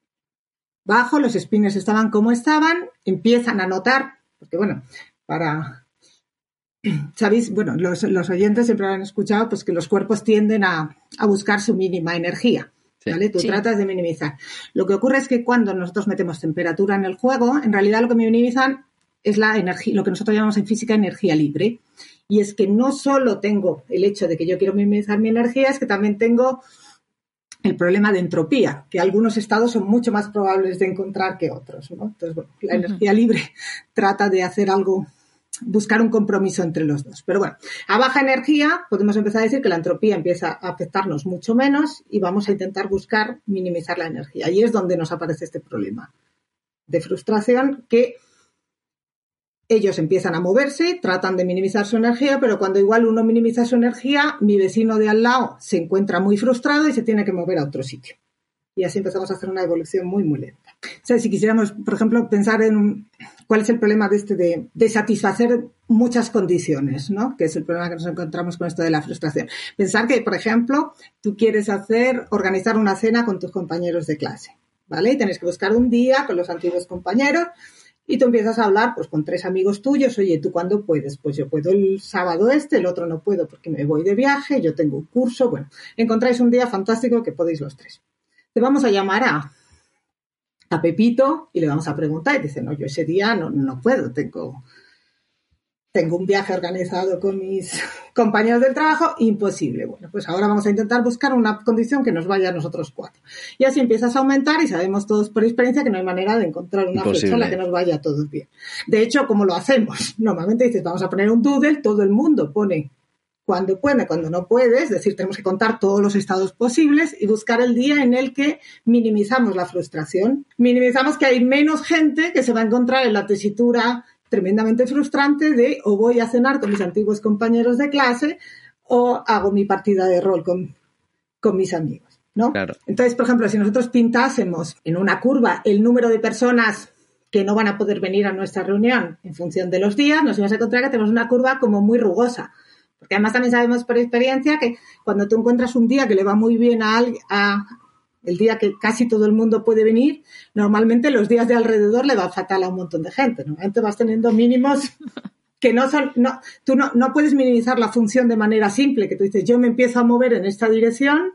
bajo, los spines estaban como estaban, empiezan a notar, porque bueno, para... Sabéis, bueno, los, los oyentes siempre han escuchado pues que los cuerpos tienden a, a buscar su mínima energía, ¿vale? Sí, Tú sí. tratas de minimizar. Lo que ocurre es que cuando nosotros metemos temperatura en el juego, en realidad lo que minimizan es la energía, lo que nosotros llamamos en física energía libre. Y es que no solo tengo el hecho de que yo quiero minimizar mi energía, es que también tengo el problema de entropía, que algunos estados son mucho más probables de encontrar que otros, ¿no? Entonces, bueno, la uh-huh. energía libre trata de hacer algo, buscar un compromiso entre los dos. Pero bueno, a baja energía podemos empezar a decir que la entropía empieza a afectarnos mucho menos y vamos a intentar buscar minimizar la energía. Y es donde nos aparece este problema de frustración, que ellos empiezan a moverse, tratan de minimizar su energía, pero cuando igual uno minimiza su energía, mi vecino de al lado se encuentra muy frustrado y se tiene que mover a otro sitio. Y así empezamos a hacer una evolución muy, muy lenta. O sea, si quisiéramos, por ejemplo, pensar en un, cuál es el problema de este de, de satisfacer muchas condiciones, ¿no? Que es el problema que nos encontramos con esto de la frustración. Pensar que, por ejemplo, tú quieres hacer, organizar una cena con tus compañeros de clase, ¿vale? Y tenés que buscar un día con los antiguos compañeros y tú empiezas a hablar pues con tres amigos tuyos. Oye, ¿tú cuándo puedes? Pues yo puedo el sábado este, el otro no puedo porque me voy de viaje, yo tengo un curso. Bueno, encontráis un día fantástico que podéis los tres. Te vamos a llamar a, a Pepito y le vamos a preguntar. Y dice, no, yo ese día no, no puedo, tengo, tengo un viaje organizado con mis compañeros del trabajo, imposible. Bueno, pues ahora vamos a intentar buscar una condición que nos vaya a nosotros cuatro. Y así empiezas a aumentar y sabemos todos por experiencia que no hay manera de encontrar una fecha en la que nos vaya a todos bien. De hecho, ¿cómo lo hacemos? Normalmente dices, vamos a poner un doodle, todo el mundo pone cuando puede, cuando no puede, es decir, tenemos que contar todos los estados posibles y buscar el día en el que minimizamos la frustración. Minimizamos que hay menos gente que se va a encontrar en la tesitura tremendamente frustrante de o voy a cenar con mis antiguos compañeros de clase o hago mi partida de rol con, con mis amigos, ¿no? Claro. Entonces, por ejemplo, si nosotros pintásemos en una curva el número de personas que no van a poder venir a nuestra reunión en función de los días, nos vamos a encontrar que tenemos una curva como muy rugosa. Porque además también sabemos por experiencia que cuando tú encuentras un día que le va muy bien a, a el día que casi todo el mundo puede venir, normalmente los días de alrededor le va fatal a un montón de gente. Normalmente vas teniendo mínimos que no son, no, tú no, no puedes minimizar la función de manera simple, que tú dices, yo me empiezo a mover en esta dirección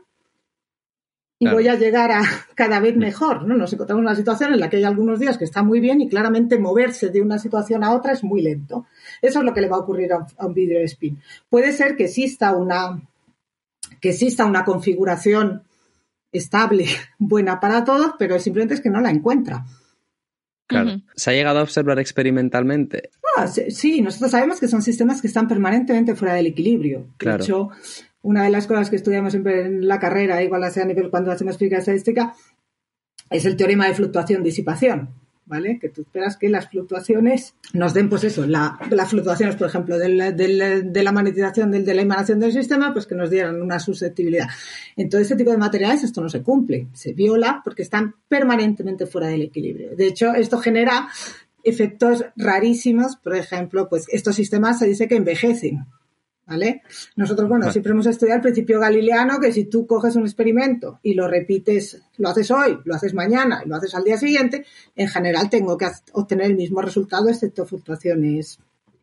y claro. voy a llegar a cada vez mejor, ¿no? Nos encontramos en una situación en la que hay algunos días que está muy bien y claramente moverse de una situación a otra es muy lento. Eso es lo que le va a ocurrir a un, a un vidrio de spin. Puede ser que exista una, que exista una configuración estable, buena para todos, pero simplemente es que no la encuentra. Claro. Uh-huh. ¿Se ha llegado a observar experimentalmente? Ah, sí, sí, nosotros sabemos que son sistemas que están permanentemente fuera del equilibrio. Claro. De hecho, una de las cosas que estudiamos siempre en la carrera, igual sea a nivel cuando hacemos física estadística, es el teorema de fluctuación-disipación. ¿vale? Que tú esperas que las fluctuaciones nos den, pues eso, la, las fluctuaciones, por ejemplo, del, del, de la magnetización, del, de la emanación del sistema, pues que nos dieran una susceptibilidad. En todo este tipo de materiales esto no se cumple, se viola porque están permanentemente fuera del equilibrio. De hecho, esto genera efectos rarísimos, por ejemplo, pues estos sistemas se dice que envejecen, ¿vale? Nosotros, bueno, siempre hemos estudiado el principio galileano, que si tú coges un experimento y lo repites, lo haces hoy, lo haces mañana y lo haces al día siguiente, en general tengo que obtener el mismo resultado, excepto fluctuaciones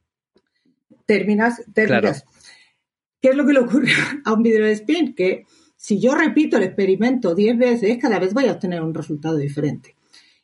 térmicas. térmicas. Claro. ¿Qué es lo que le ocurre a un vidrio de spin? Que si yo repito el experimento diez veces, cada vez voy a obtener un resultado diferente.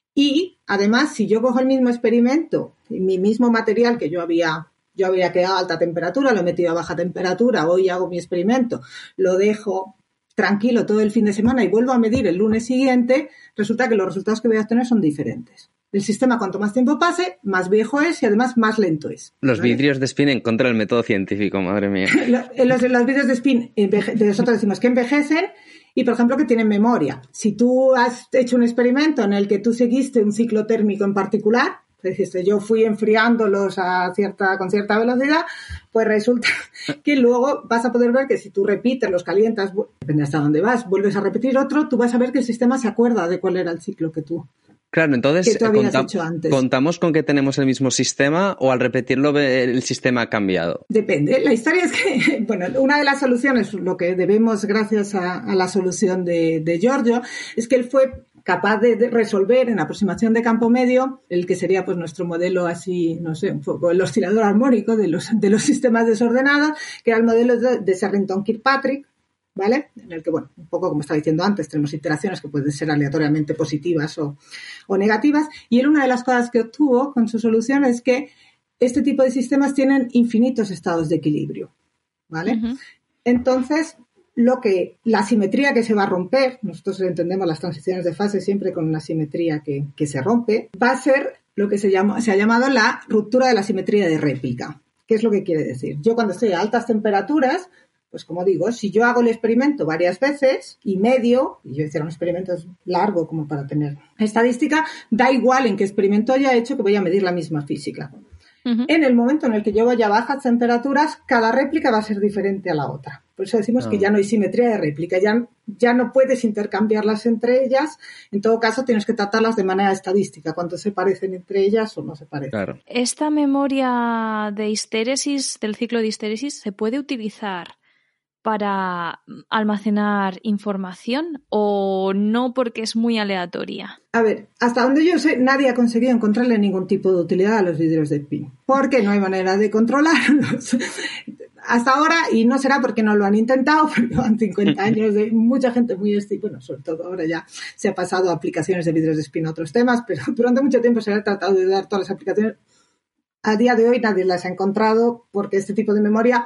Y, además, si yo cojo el mismo experimento, mi mismo material que yo había Yo había quedado a alta temperatura, lo he metido a baja temperatura, hoy hago mi experimento, lo dejo tranquilo todo el fin de semana y vuelvo a medir el lunes siguiente, resulta que los resultados que voy a obtener son diferentes. El sistema, cuanto más tiempo pase, más viejo es y además más lento es. Los ¿vale? vidrios de spin en contra del método científico, madre mía. Los, los vidrios de spin, nosotros decimos que envejecen y, por ejemplo, que tienen memoria. Si tú has hecho un experimento en el que tú seguiste un ciclo térmico en particular, dijiste, yo fui enfriándolos a cierta, con cierta velocidad, pues resulta que luego vas a poder ver que si tú repites, los calientas, depende hasta dónde vas, vuelves a repetir otro, tú vas a ver que el sistema se acuerda de cuál era el ciclo que tú Claro, entonces que tú habías conta- hecho antes. ¿contamos con que tenemos el mismo sistema o al repetirlo el sistema ha cambiado? Depende. La historia es que, bueno, una de las soluciones, lo que debemos gracias a, a la solución de, de Giorgio, es que él fue capaz de, de resolver en aproximación de campo medio el que sería pues nuestro modelo así, no sé, un poco el oscilador armónico de los, de los sistemas desordenados, que era el modelo de, de Sherrington-Kirkpatrick, ¿vale? En el que, bueno, un poco como estaba diciendo antes, tenemos iteraciones que pueden ser aleatoriamente positivas o, o negativas, y él una de las cosas que obtuvo con su solución es que este tipo de sistemas tienen infinitos estados de equilibrio, ¿vale? Uh-huh. Entonces, lo que, la simetría que se va a romper, nosotros entendemos las transiciones de fase siempre con una simetría que, que se rompe, va a ser lo que se, llama, se ha llamado la ruptura de la simetría de réplica. ¿Qué es lo que quiere decir? Yo cuando estoy a altas temperaturas, pues como digo, si yo hago el experimento varias veces y medio, y yo hiciera un experimento largo como para tener estadística, da igual en qué experimento haya hecho que voy a medir la misma física. Uh-huh. En el momento en el que yo vaya a bajas temperaturas, cada réplica va a ser diferente a la otra. Por eso decimos oh. que ya no hay simetría de réplica, ya, ya no puedes intercambiarlas entre ellas. En todo caso, tienes que tratarlas de manera estadística, cuánto se parecen entre ellas o no se parecen. Claro. ¿Esta memoria de histéresis, del ciclo de histéresis, se puede utilizar para almacenar información o no porque es muy aleatoria? A ver, hasta donde yo sé, nadie ha conseguido encontrarle ningún tipo de utilidad a los vidrios de spin, porque no hay manera de controlarlos hasta ahora, y no será porque no lo han intentado, porque van cincuenta años de mucha gente muy esti- bueno, sobre todo ahora ya se ha pasado a aplicaciones de vidrios de spin a otros temas, pero durante mucho tiempo se ha tratado de dar todas las aplicaciones. A día de hoy nadie las ha encontrado porque este tipo de memoria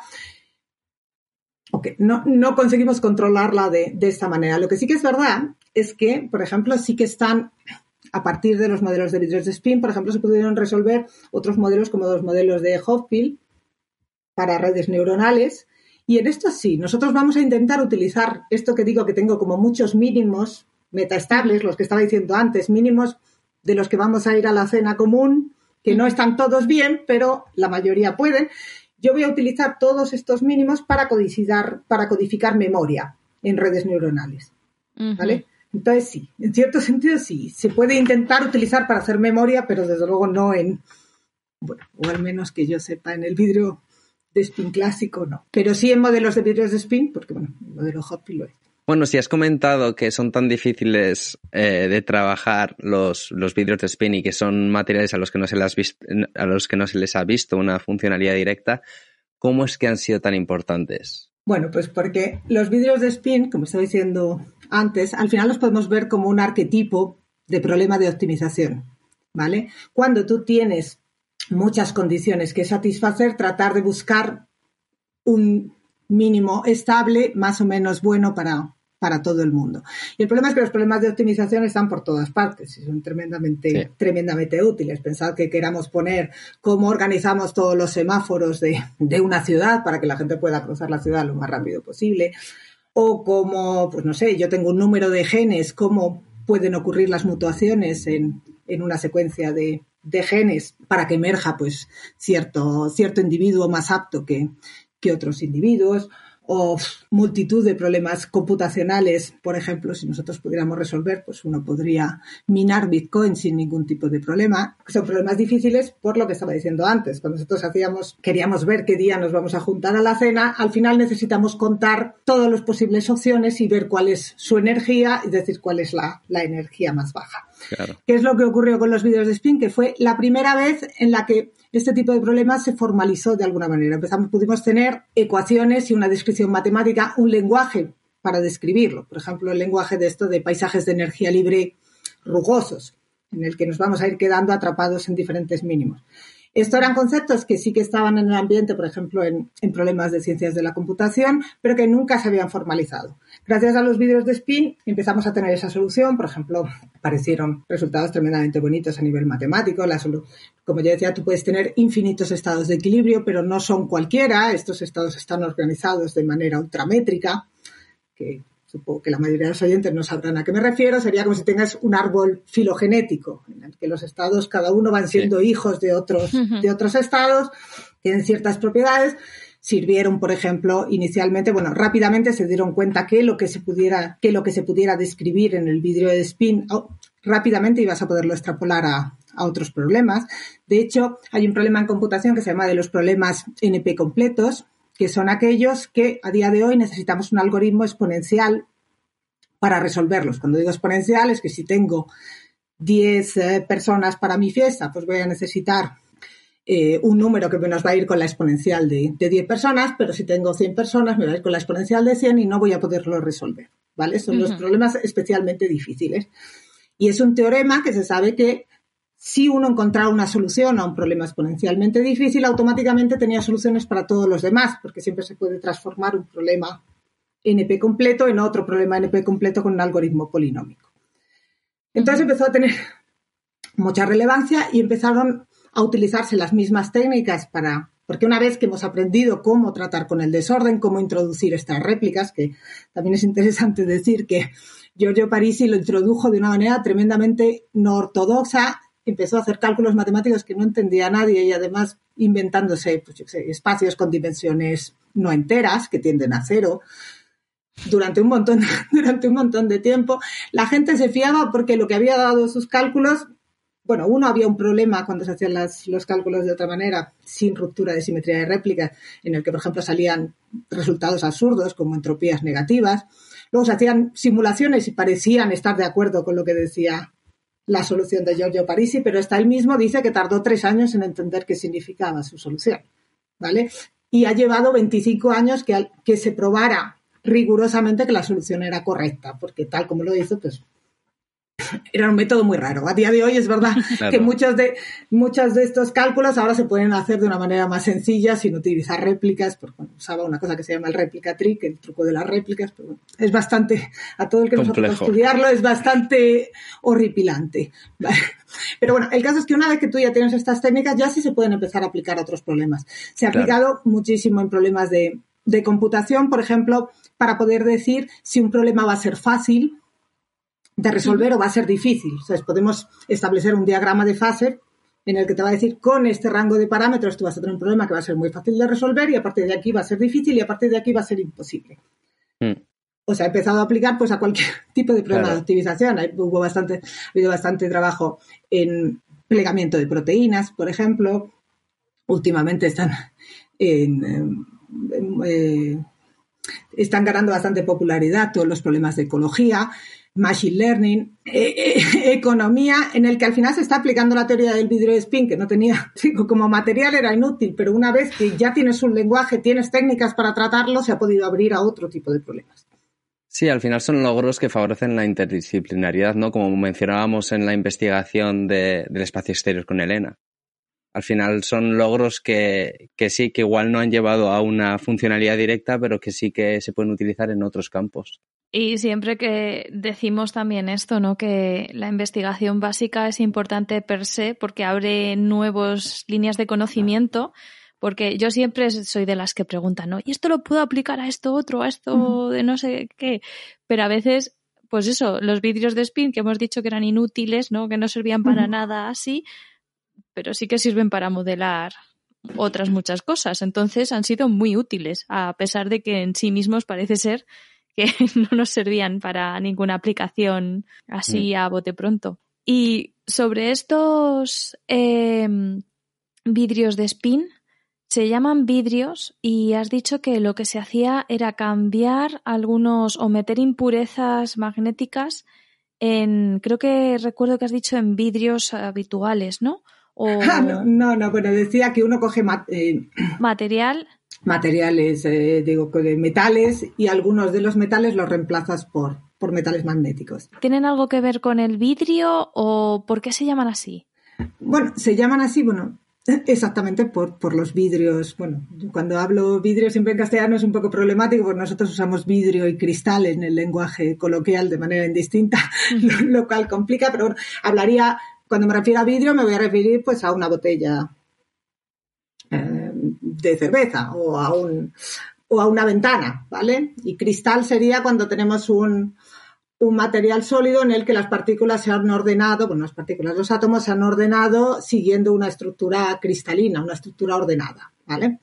Okay. No, no conseguimos controlarla de, de esta manera. Lo que sí que es verdad es que, por ejemplo, sí que están, a partir de los modelos de vidrios de spin, por ejemplo, se pudieron resolver otros modelos como los modelos de Hopfield para redes neuronales. Y en esto sí, nosotros vamos a intentar utilizar esto que digo que tengo como muchos mínimos metaestables, los que estaba diciendo antes, mínimos de los que vamos a ir a la cena común, que no están todos bien, pero la mayoría pueden. Yo voy a utilizar todos estos mínimos para codificar, para codificar memoria en redes neuronales, ¿vale? Uh-huh. Entonces sí, en cierto sentido sí, se puede intentar utilizar para hacer memoria, pero desde luego no en, bueno, o al menos que yo sepa, en el vidrio de spin clásico no. Pero sí en modelos de vidrios de spin, porque bueno, el modelo Hopfield lo es. Bueno, si has comentado que son tan difíciles eh, de trabajar los, los vidrios de spin y que son materiales a los que no se les, visto, a los que no se les ha visto una funcionalidad directa, ¿cómo es que han sido tan importantes? Bueno, pues porque los vidrios de spin, como estaba diciendo antes, al final los podemos ver como un arquetipo de problema de optimización, ¿vale? Cuando tú tienes muchas condiciones que satisfacer, tratar de buscar un mínimo estable, más o menos bueno para, para todo el mundo. Y el problema es que los problemas de optimización están por todas partes y son tremendamente, sí. tremendamente útiles. Pensad que queramos poner cómo organizamos todos los semáforos de, de una ciudad para que la gente pueda cruzar la ciudad lo más rápido posible, o cómo, pues no sé, yo tengo un número de genes, cómo pueden ocurrir las mutaciones en, en una secuencia de, de genes para que emerja pues cierto, cierto individuo más apto que, que otros individuos, o multitud de problemas computacionales. Por ejemplo, si nosotros pudiéramos resolver, pues uno podría minar Bitcoin sin ningún tipo de problema. Son problemas difíciles por lo que estaba diciendo antes. Cuando nosotros hacíamos, queríamos ver qué día nos vamos a juntar a la cena, al final necesitamos contar todas las posibles opciones y ver cuál es su energía, es decir, cuál es la, la energía más baja. Claro. ¿Qué es lo que ocurrió con los vídeos de spin? Que fue la primera vez en la que este tipo de problemas se formalizó de alguna manera. Empezamos, pudimos tener ecuaciones y una descripción matemática, un lenguaje para describirlo. Por ejemplo, el lenguaje de esto de paisajes de energía libre rugosos, en el que nos vamos a ir quedando atrapados en diferentes mínimos. Estos eran conceptos que sí que estaban en el ambiente, por ejemplo, en, en problemas de ciencias de la computación, pero que nunca se habían formalizado. Gracias a los vídeos de spin empezamos a tener esa solución. Por ejemplo, aparecieron resultados tremendamente bonitos a nivel matemático. La solu- Como ya decía, tú puedes tener infinitos estados de equilibrio, pero no son cualquiera. Estos estados están organizados de manera ultramétrica, que supongo que la mayoría de los oyentes no sabrán a qué me refiero. Sería como si tengas un árbol filogenético, en el que los estados, cada uno van siendo sí. hijos de otros, uh-huh. de otros estados, tienen ciertas propiedades. Sirvieron, por ejemplo, inicialmente, bueno, rápidamente se dieron cuenta que lo que se pudiera, que lo que se pudiera describir en el vídeo de spin, oh, rápidamente ibas a poderlo extrapolar a, a otros problemas. De hecho, hay un problema en computación que se llama de los problemas N P completos, que son aquellos que a día de hoy necesitamos un algoritmo exponencial para resolverlos. Cuando digo exponencial es que si tengo diez eh, personas para mi fiesta, pues voy a necesitar eh, un número que nos va a ir con la exponencial de, de diez personas, pero si tengo cien personas me va a ir con la exponencial de cien y no voy a poderlo resolver, ¿vale? Son uh-huh. los problemas especialmente difíciles. Y es un teorema que se sabe que si uno encontrara una solución a un problema exponencialmente difícil, automáticamente tenía soluciones para todos los demás, porque siempre se puede transformar un problema N P completo en otro problema N P completo con un algoritmo polinómico. Entonces empezó a tener mucha relevancia y empezaron a utilizarse las mismas técnicas para... Porque una vez que hemos aprendido cómo tratar con el desorden, cómo introducir estas réplicas, que también es interesante decir que Giorgio Parisi lo introdujo de una manera tremendamente no ortodoxa, empezó a hacer cálculos matemáticos que no entendía nadie y además inventándose pues, yo sé, espacios con dimensiones no enteras que tienden a cero. Durante un montón, durante un montón de tiempo la gente se fiaba porque lo que había dado sus cálculos, bueno, uno, había un problema cuando se hacían las, los cálculos de otra manera, sin ruptura de simetría de réplicas, en el que, por ejemplo, salían resultados absurdos como entropías negativas. Luego se hacían simulaciones y parecían estar de acuerdo con lo que decía la solución de Giorgio Parisi, pero hasta él mismo dice que tardó tres años en entender qué significaba su solución, ¿vale? Y ha llevado veinticinco años que, que se probara rigurosamente que la solución era correcta, porque tal como lo hizo, pues era un método muy raro. A día de hoy es verdad claro. que muchos de, muchos de estos cálculos ahora se pueden hacer de una manera más sencilla sin utilizar réplicas, porque bueno, usaba una cosa que se llama el réplica trick, el truco de las réplicas, pero bueno, es bastante, a todo el que nos toca estudiarlo, es bastante horripilante. ¿Vale? Pero bueno, el caso es que una vez que tú ya tienes estas técnicas, ya sí se pueden empezar a aplicar a otros problemas. Se ha claro. aplicado muchísimo en problemas de, de computación, por ejemplo, para poder decir si un problema va a ser fácil de resolver uh-huh. o va a ser difícil. O sea, podemos establecer un diagrama de fase en el que te va a decir con este rango de parámetros tú vas a tener un problema que va a ser muy fácil de resolver y a partir de aquí va a ser difícil y a partir de aquí va a ser imposible. Uh-huh. O sea, he empezado a aplicar pues a cualquier tipo de problema claro. de optimización. Hay, hubo bastante, ha habido bastante trabajo en plegamiento de proteínas, por ejemplo. Últimamente están en, en, en, eh, están ganando bastante popularidad todos los problemas de ecología, machine learning, eh, eh, economía, en el que al final se está aplicando la teoría del vidrio de spin, que no tenía, como material era inútil, pero una vez que ya tienes un lenguaje, tienes técnicas para tratarlo, se ha podido abrir a otro tipo de problemas. Sí, al final son logros que favorecen la interdisciplinariedad, ¿no? Como mencionábamos en la investigación de, del espacio exterior con Elena. Al final son logros que, que sí, que igual no han llevado a una funcionalidad directa, pero que sí que se pueden utilizar en otros campos. Y siempre que decimos también esto, ¿no? Que la investigación básica es importante per se porque abre nuevas líneas de conocimiento, porque yo siempre soy de las que preguntan, ¿no? ¿Y esto lo puedo aplicar a esto otro, a esto de no sé qué? Pero a veces pues eso, los vidrios de spin que hemos dicho que eran inútiles, ¿no? Que no servían para uh-huh. nada así, pero sí que sirven para modelar otras muchas cosas. Entonces han sido muy útiles, a pesar de que en sí mismos parece ser que no nos servían para ninguna aplicación así a bote pronto. Y sobre estos eh, vidrios de spin, se llaman vidrios y has dicho que lo que se hacía era cambiar algunos o meter impurezas magnéticas en, creo que recuerdo que has dicho en vidrios habituales, ¿no? O... Ah, no, no, no, bueno, decía que uno coge mat- eh, material. materiales, eh, digo, de metales y algunos de los metales los reemplazas por, por metales magnéticos. ¿Tienen algo que ver con el vidrio o por qué se llaman así? Bueno, se llaman así, bueno, exactamente por, por los vidrios. Bueno, cuando hablo vidrio siempre en castellano es un poco problemático porque nosotros usamos vidrio y cristal en el lenguaje coloquial de manera indistinta, uh-huh. lo, lo cual complica, pero bueno, hablaría, cuando me refiero a vidrio me voy a referir pues a una botella eh, de cerveza o a, un, o a una ventana, ¿vale? Y cristal sería cuando tenemos un... un material sólido en el que las partículas se han ordenado, bueno, las partículas, los átomos se han ordenado siguiendo una estructura cristalina, una estructura ordenada, ¿vale?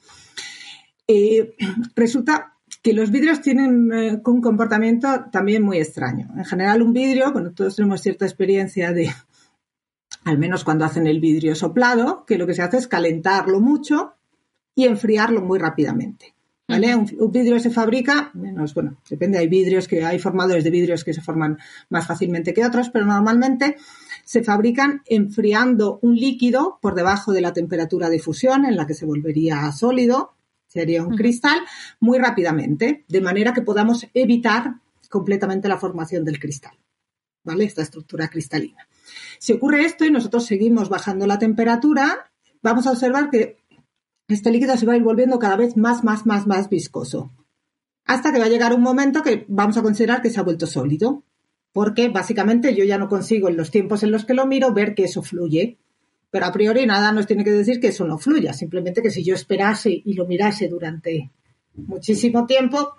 Eh, resulta que los vidrios tienen eh, un comportamiento también muy extraño. En general, un vidrio, bueno, todos tenemos cierta experiencia de, al menos cuando hacen el vidrio soplado, que lo que se hace es calentarlo mucho y enfriarlo muy rápidamente. ¿Vale? Un, un vidrio se fabrica, menos, bueno, depende, hay vidrios que hay formadores de vidrios que se forman más fácilmente que otros, pero normalmente se fabrican enfriando un líquido por debajo de la temperatura de fusión en la que se volvería sólido, sería un uh-huh. cristal, muy rápidamente, de manera que podamos evitar completamente la formación del cristal, ¿vale? Esta estructura cristalina. Si ocurre esto y nosotros seguimos bajando la temperatura, vamos a observar que este líquido se va a ir volviendo cada vez más, más, más, más viscoso. Hasta que va a llegar un momento que vamos a considerar que se ha vuelto sólido. Porque básicamente yo ya no consigo en los tiempos en los que lo miro ver que eso fluye. Pero a priori nada nos tiene que decir que eso no fluya. Simplemente que si yo esperase y lo mirase durante muchísimo tiempo,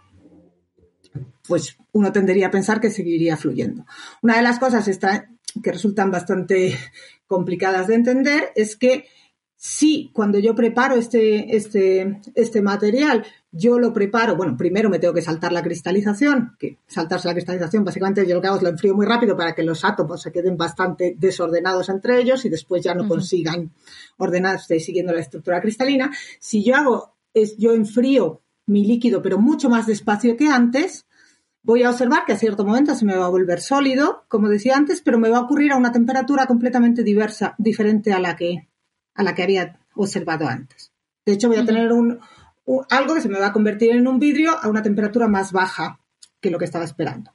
pues uno tendería a pensar que seguiría fluyendo. Una de las cosas está, que resultan bastante complicadas de entender es que si cuando yo preparo este, este, este material, yo lo preparo, bueno, primero me tengo que saltar la cristalización, que saltarse la cristalización, básicamente yo lo que hago es lo enfrío muy rápido para que los átomos se queden bastante desordenados entre ellos y después ya no uh-huh. consigan ordenarse siguiendo la estructura cristalina. Si yo hago, es yo enfrío mi líquido, pero mucho más despacio que antes, voy a observar que a cierto momento se me va a volver sólido, como decía antes, pero me va a ocurrir a una temperatura completamente diversa, diferente a la que a la que había observado antes. De hecho, voy a tener un, un, algo que se me va a convertir en un vidrio a una temperatura más baja que lo que estaba esperando.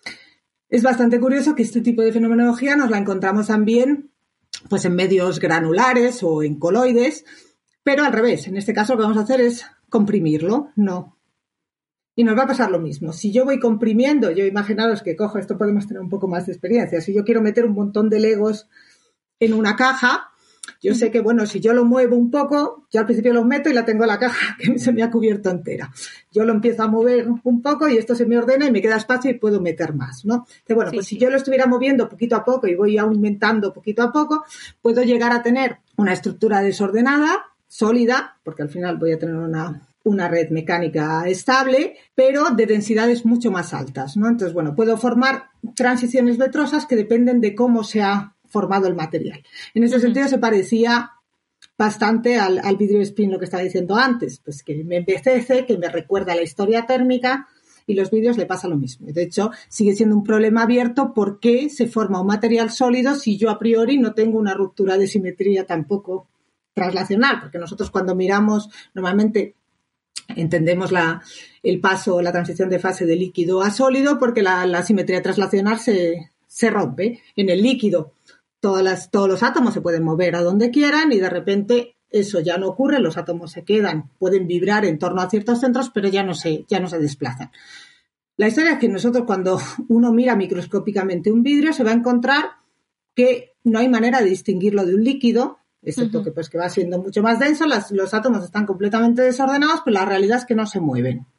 Es bastante curioso que este tipo de fenomenología nos la encontramos también pues, en medios granulares o en coloides, pero al revés. En este caso lo que vamos a hacer es comprimirlo, no. Y nos va a pasar lo mismo. Si yo voy comprimiendo, yo imaginaros que cojo, esto podemos tener un poco más de experiencia, si yo quiero meter un montón de Legos en una caja, yo sé que, bueno, si yo lo muevo un poco, yo al principio lo meto y la tengo en la caja que se me ha cubierto entera. Yo lo empiezo a mover un poco y esto se me ordena y me queda espacio y puedo meter más, ¿no? Entonces, bueno, sí, pues sí. si yo lo estuviera moviendo poquito a poco y voy aumentando poquito a poco, puedo llegar a tener una estructura desordenada, sólida, porque al final voy a tener una, una red mecánica estable, pero de densidades mucho más altas, ¿no? Entonces, bueno, puedo formar transiciones vetrosas que dependen de cómo se ha formado el material. En ese uh-huh. sentido se parecía bastante al, al vidrio spin, lo que estaba diciendo antes, pues que me envejece, que me recuerda a la historia térmica y los vidrios le pasa lo mismo. De hecho, sigue siendo un problema abierto por qué se forma un material sólido si yo a priori no tengo una ruptura de simetría tampoco translacional, porque nosotros cuando miramos normalmente entendemos la, el paso, la transición de fase de líquido a sólido porque la, la simetría translacional se, se rompe en el líquido. Todas las, todos los átomos se pueden mover a donde quieran y de repente eso ya no ocurre, los átomos se quedan, pueden vibrar en torno a ciertos centros, pero ya no se, ya no se desplazan. La historia es que nosotros cuando uno mira microscópicamente un vidrio se va a encontrar que no hay manera de distinguirlo de un líquido, excepto uh-huh. que, pues, que va siendo mucho más denso, las, los átomos están completamente desordenados, pero la realidad es que no se mueven,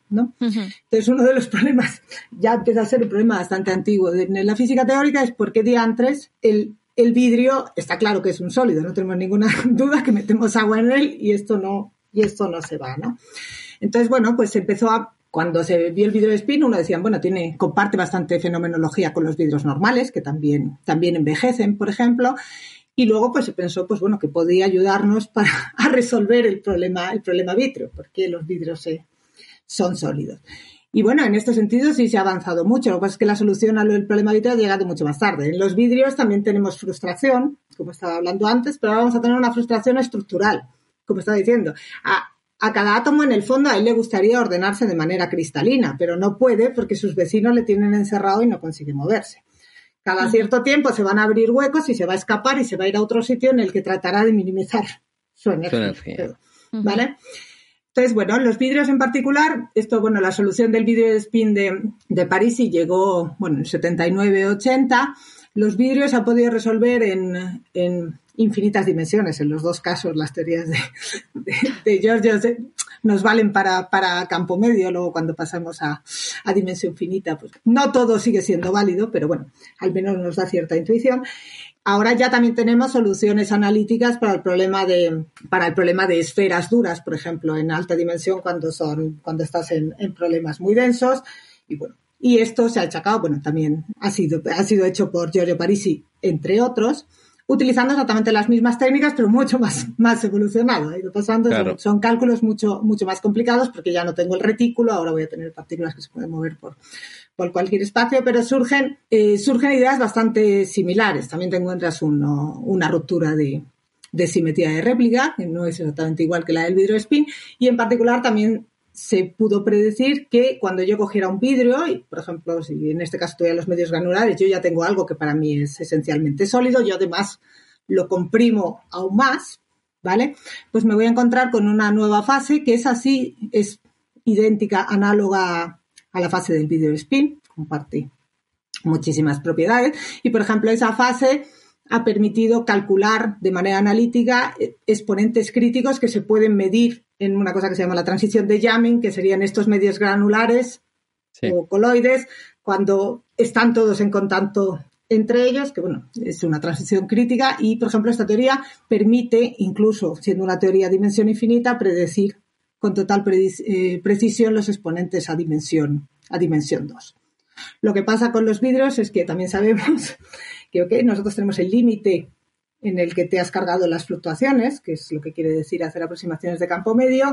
¿no? Uh-huh. Entonces, uno de los problemas, ya empieza a ser un problema bastante antiguo de, en la física teórica, es por qué diantres el, el vidrio está claro que es un sólido, no tenemos ninguna duda que metemos agua en él y esto no, y esto no se va, ¿no? Entonces, bueno, pues se empezó a, cuando se vio el vidrio de spin, uno decía, bueno, tiene, comparte bastante fenomenología con los vidrios normales, que también, también envejecen, por ejemplo. Y luego pues se pensó pues bueno que podía ayudarnos para a resolver el problema el problema vitrio, porque los vidrios se, son sólidos. Y bueno, en este sentido sí se ha avanzado mucho. Lo que pasa es que la solución al problema vitrio ha llegado mucho más tarde. En los vidrios también tenemos frustración, como estaba hablando antes, pero ahora vamos a tener una frustración estructural, como estaba diciendo. A, a cada átomo en el fondo a él le gustaría ordenarse de manera cristalina, pero no puede porque sus vecinos le tienen encerrado y no consigue moverse. Cada cierto tiempo se van a abrir huecos y se va a escapar y se va a ir a otro sitio en el que tratará de minimizar su energía. Su energía. ¿Vale? Entonces, bueno, los vidrios en particular, esto, bueno, la solución del vidrio de spin de, de Parisi llegó, bueno, en setenta y nueve ochenta. Los vidrios se han podido resolver en, en infinitas dimensiones. En los dos casos, las teorías de, de, de Giorgio nos valen para, para campo medio. Luego, cuando pasamos a, a dimensión finita, pues no todo sigue siendo válido, pero bueno, al menos nos da cierta intuición. Ahora ya también tenemos soluciones analíticas para el problema de, para el problema de esferas duras, por ejemplo, en alta dimensión cuando son, cuando estás en, en problemas muy densos. Y bueno, y esto se ha achacado, bueno, también ha sido, ha sido hecho por Giorgio Parisi, entre otros, utilizando exactamente las mismas técnicas, pero mucho más, más evolucionado. Ha ido pasando, claro. son, son cálculos mucho, mucho más complicados porque ya no tengo el retículo, ahora voy a tener partículas que se pueden mover por, por cualquier espacio, pero surgen, eh, surgen ideas bastante similares. También te encuentras uno, una ruptura de, de simetría de réplica, que no es exactamente igual que la del vidrio spin, y en particular también se pudo predecir que cuando yo cogiera un vidrio, y por ejemplo, si en este caso tuviera los medios granulares, yo ya tengo algo que para mí es esencialmente sólido, yo además lo comprimo aún más, ¿vale? Pues me voy a encontrar con una nueva fase que es así, es idéntica, análoga a la fase del vidrio spin, comparte muchísimas propiedades, y por ejemplo esa fase ha permitido calcular de manera analítica exponentes críticos que se pueden medir en una cosa que se llama la transición de jamming, que serían estos medios granulares sí. o coloides, cuando están todos en contacto entre ellos, que bueno, es una transición crítica y, por ejemplo, esta teoría permite, incluso siendo una teoría a dimensión infinita, predecir con total predic- eh, precisión los exponentes a dimensión, a dimensión dos. Lo que pasa con los vidrios es que también sabemos que okay, nosotros tenemos el límite en el que te has cargado las fluctuaciones, que es lo que quiere decir hacer aproximaciones de campo medio,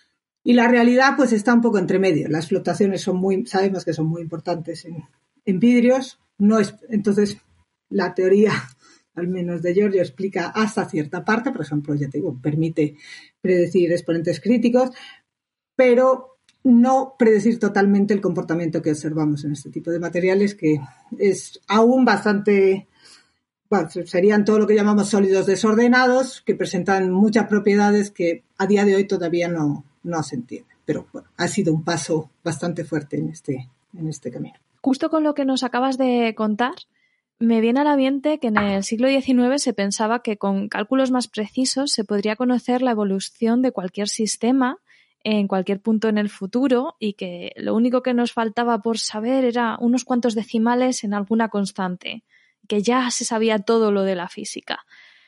y la realidad pues está un poco entre medio. Las fluctuaciones son muy, sabemos que son muy importantes en, en vidrios, no es, entonces la teoría, al menos de Giorgio, explica hasta cierta parte, por ejemplo, ya te digo, permite predecir exponentes críticos, pero no predecir totalmente el comportamiento que observamos en este tipo de materiales, que es aún bastante... Bueno, serían todo lo que llamamos sólidos desordenados, que presentan muchas propiedades que a día de hoy todavía no, no se entienden. Pero bueno, ha sido un paso bastante fuerte en este, en este camino. Justo con lo que nos acabas de contar, me viene a la mente que en el siglo diecinueve se pensaba que con cálculos más precisos se podría conocer la evolución de cualquier sistema en cualquier punto en el futuro y que lo único que nos faltaba por saber era unos cuantos decimales en alguna constante, que ya se sabía todo lo de la física.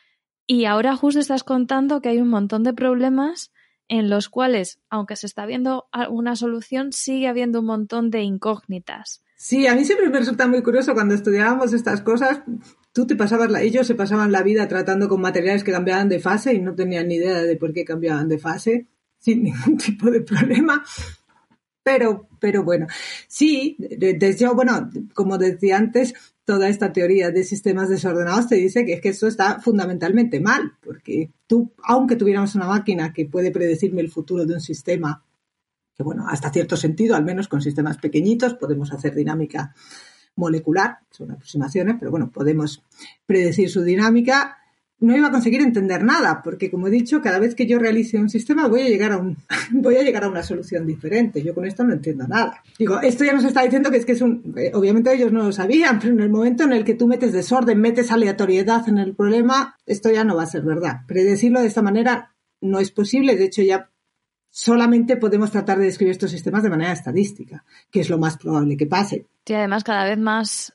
Y ahora justo estás contando que hay un montón de problemas en los cuales, aunque se está viendo una solución, sigue habiendo un montón de incógnitas. Sí, a mí siempre me resulta muy curioso cuando estudiábamos estas cosas. Tú te pasabas la, ellos se pasaban la vida tratando con materiales que cambiaban de fase y no tenían ni idea de por qué cambiaban de fase, sin ningún tipo de problema. Pero, pero bueno, sí, desde yo, bueno, como decía antes, toda esta teoría de sistemas desordenados te dice que es que eso está fundamentalmente mal, porque tú, aunque tuviéramos una máquina que puede predecirme el futuro de un sistema, que bueno, hasta cierto sentido, al menos con sistemas pequeñitos, podemos hacer dinámica molecular, son aproximaciones, pero bueno, podemos predecir su dinámica, no iba a conseguir entender nada, porque como he dicho, cada vez que yo realice un sistema voy a llegar a un, voy a llegar a una solución diferente. Yo con esto no entiendo nada. Digo, esto ya nos está diciendo que es que es un, eh, obviamente ellos no lo sabían, pero en el momento en el que tú metes desorden, metes aleatoriedad en el problema, esto ya no va a ser verdad. Predecirlo de esta manera no es posible, de hecho ya solamente podemos tratar de describir estos sistemas de manera estadística, que es lo más probable que pase. Sí, además cada vez más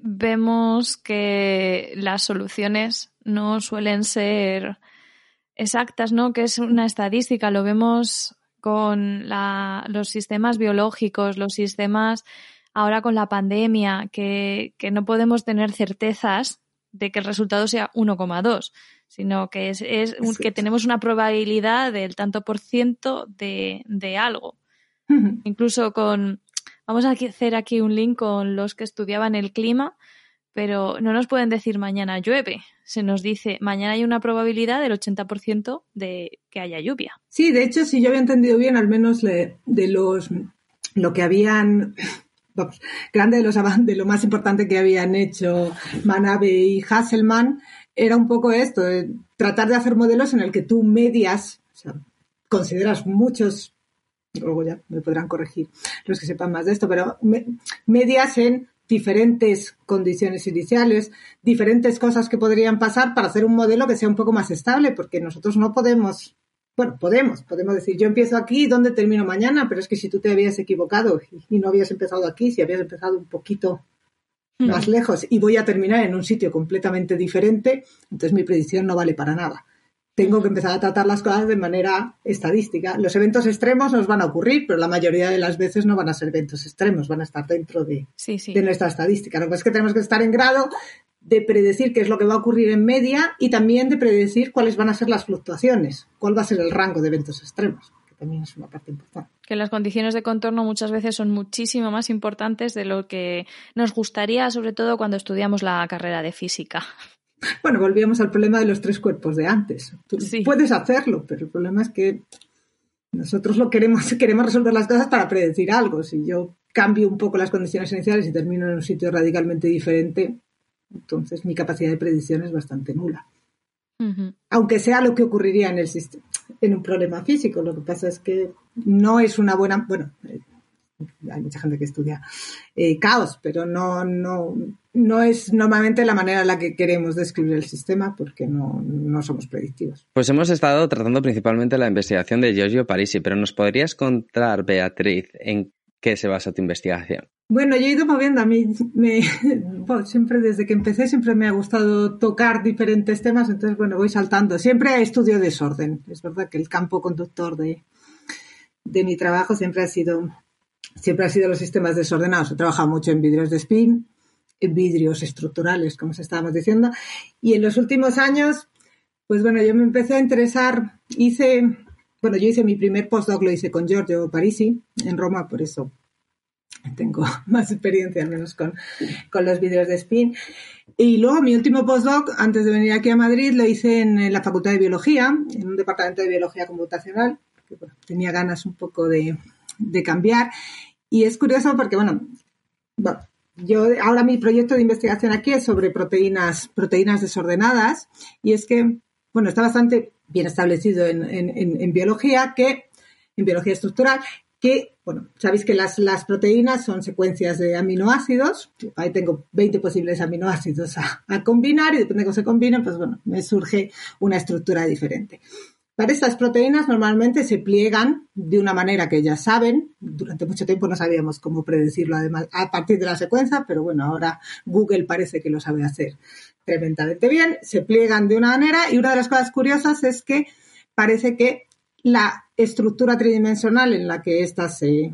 vemos que las soluciones no suelen ser exactas, ¿no? Que es una estadística, lo vemos con la, los sistemas biológicos, los sistemas ahora con la pandemia, que, que no podemos tener certezas de que el resultado sea uno coma dos, sino que es, es un, que tenemos una probabilidad del tanto por ciento de, de algo. Uh-huh. Incluso con... Vamos a hacer aquí un link con los que estudiaban el clima, pero no nos pueden decir mañana llueve. Se nos dice mañana hay una probabilidad del ochenta por ciento de que haya lluvia. Sí, de hecho, si yo había entendido bien, al menos le, de los lo que habían... Vamos, grande de, los, de lo más importante que habían hecho Manabe y Hasselman era un poco esto, de tratar de hacer modelos en el que tú medias, o sea, consideras muchos, luego ya me podrán corregir los que sepan más de esto, pero me, medias en diferentes condiciones iniciales, diferentes cosas que podrían pasar para hacer un modelo que sea un poco más estable, porque nosotros no podemos... Bueno, podemos, podemos decir, yo empiezo aquí y ¿dónde termino mañana? Pero es que si tú te habías equivocado y no habías empezado aquí, si habías empezado un poquito mm. más lejos y voy a terminar en un sitio completamente diferente, entonces mi predicción no vale para nada. Tengo que empezar a tratar las cosas de manera estadística. Los eventos extremos nos van a ocurrir, pero la mayoría de las veces no van a ser eventos extremos, van a estar dentro de, sí, sí. de nuestra estadística. Lo que pasa es que tenemos que estar en grado de predecir qué es lo que va a ocurrir en media y también de predecir cuáles van a ser las fluctuaciones, cuál va a ser el rango de eventos extremos, que también es una parte importante. Que las condiciones de contorno muchas veces son muchísimo más importantes de lo que nos gustaría, sobre todo cuando estudiamos la carrera de física. Bueno, volvíamos al problema de los tres cuerpos de antes. Tú sí. puedes hacerlo, pero el problema es que nosotros lo queremos, queremos resolver las cosas para predecir algo. Si yo cambio un poco las condiciones iniciales y termino en un sitio radicalmente diferente, entonces mi capacidad de predicción es bastante nula. Uh-huh. Aunque sea lo que ocurriría en el sistema, en un problema físico. Lo que pasa es que no es una buena... Bueno, eh, hay mucha gente que estudia eh, caos, pero no, no, no es normalmente la manera en la que queremos describir el sistema porque no, no somos predictivos. Pues hemos estado tratando principalmente la investigación de Giorgio Parisi, pero ¿nos podrías contar, Beatriz, en qué se basa tu investigación? Bueno, yo he ido moviendo, a mí me, bueno, siempre desde que empecé siempre me ha gustado tocar diferentes temas, entonces bueno, voy saltando. Siempre estudio desorden, es verdad que el campo conductor de, de mi trabajo siempre ha sido, siempre ha sido los sistemas desordenados. He trabajado mucho en vidrios de spin, en vidrios estructurales, como os estábamos diciendo, y en los últimos años, pues bueno, yo me empecé a interesar, hice, bueno, yo hice mi primer postdoc, lo hice con Giorgio Parisi en Roma, por eso tengo más experiencia al menos con, con los vídeos de spin. Y luego mi último postdoc, antes de venir aquí a Madrid, lo hice en, en la Facultad de Biología, en un departamento de Biología Computacional, que bueno, tenía ganas un poco de, de cambiar. Y es curioso porque, bueno, bueno, yo ahora mi proyecto de investigación aquí es sobre proteínas, proteínas desordenadas, y es que, bueno, está bastante bien establecido en, en, en, en biología, que, en biología estructural, que, bueno, sabéis que las, las proteínas son secuencias de aminoácidos. Ahí tengo veinte posibles aminoácidos a, a combinar y depende de cómo se combinen, pues bueno, me surge una estructura diferente. Para estas proteínas normalmente se pliegan de una manera que ya saben. Durante mucho tiempo no sabíamos cómo predecirlo además a partir de la secuencia, pero bueno, ahora Google parece que lo sabe hacer tremendamente bien. Se pliegan de una manera y una de las cosas curiosas es que parece que la estructura tridimensional en la que éstas se,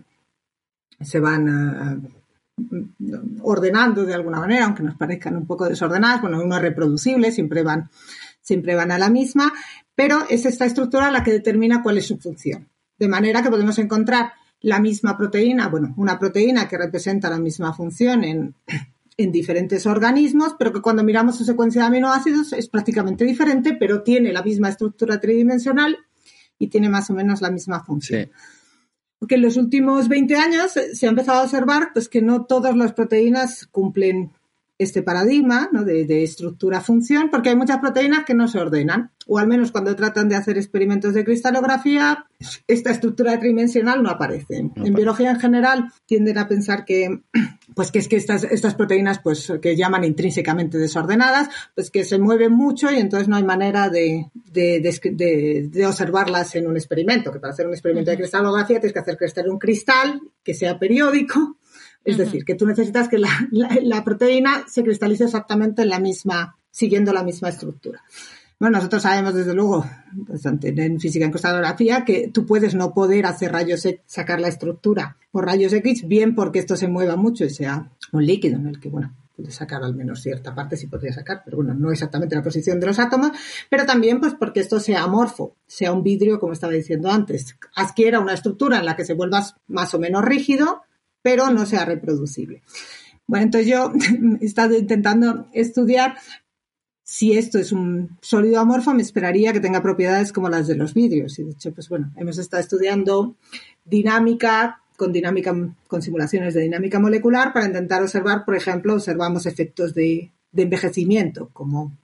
se van uh, ordenando de alguna manera, aunque nos parezcan un poco desordenadas, bueno, uno es reproducible, siempre van, siempre van a la misma, pero es esta estructura la que determina cuál es su función. De manera que podemos encontrar la misma proteína, bueno, una proteína que representa la misma función en, en diferentes organismos, pero que cuando miramos su secuencia de aminoácidos es prácticamente diferente, pero tiene la misma estructura tridimensional y tiene más o menos la misma función. Sí. Porque en los últimos veinte años se ha empezado a observar pues, que no todas las proteínas cumplen este paradigma, ¿no? de, de estructura-función, porque hay muchas proteínas que no se ordenan, o al menos cuando tratan de hacer experimentos de cristalografía, esta estructura tridimensional no aparece. No, en biología en general tienden a pensar que, pues que es que estas, estas proteínas, pues que llaman intrínsecamente desordenadas, pues que se mueven mucho y entonces no hay manera de, de, de, de, de observarlas en un experimento, que para hacer un experimento uh-huh. de cristalografía tienes que hacer crecer un cristal que sea periódico. Es uh-huh. decir, que tú necesitas que la, la, la proteína se cristalice exactamente en la misma, siguiendo la misma estructura. Bueno, nosotros sabemos desde luego, bastante en física, en cristalografía, que tú puedes no poder hacer rayos X, sacar la estructura por rayos X, bien porque esto se mueva mucho y sea un líquido en el que, bueno, puedes sacar al menos cierta parte, sí podría sacar, pero bueno, no exactamente la posición de los átomos, pero también pues porque esto sea amorfo, sea un vidrio, como estaba diciendo antes, adquiera una estructura en la que se vuelva más o menos rígido, pero no sea reproducible. Bueno, entonces yo he estado intentando estudiar si esto es un sólido amorfo, me esperaría que tenga propiedades como las de los vidrios. Y de hecho, pues bueno, hemos estado estudiando dinámica, con dinámica, con simulaciones de dinámica molecular para intentar observar, por ejemplo, observamos efectos de, de envejecimiento, como,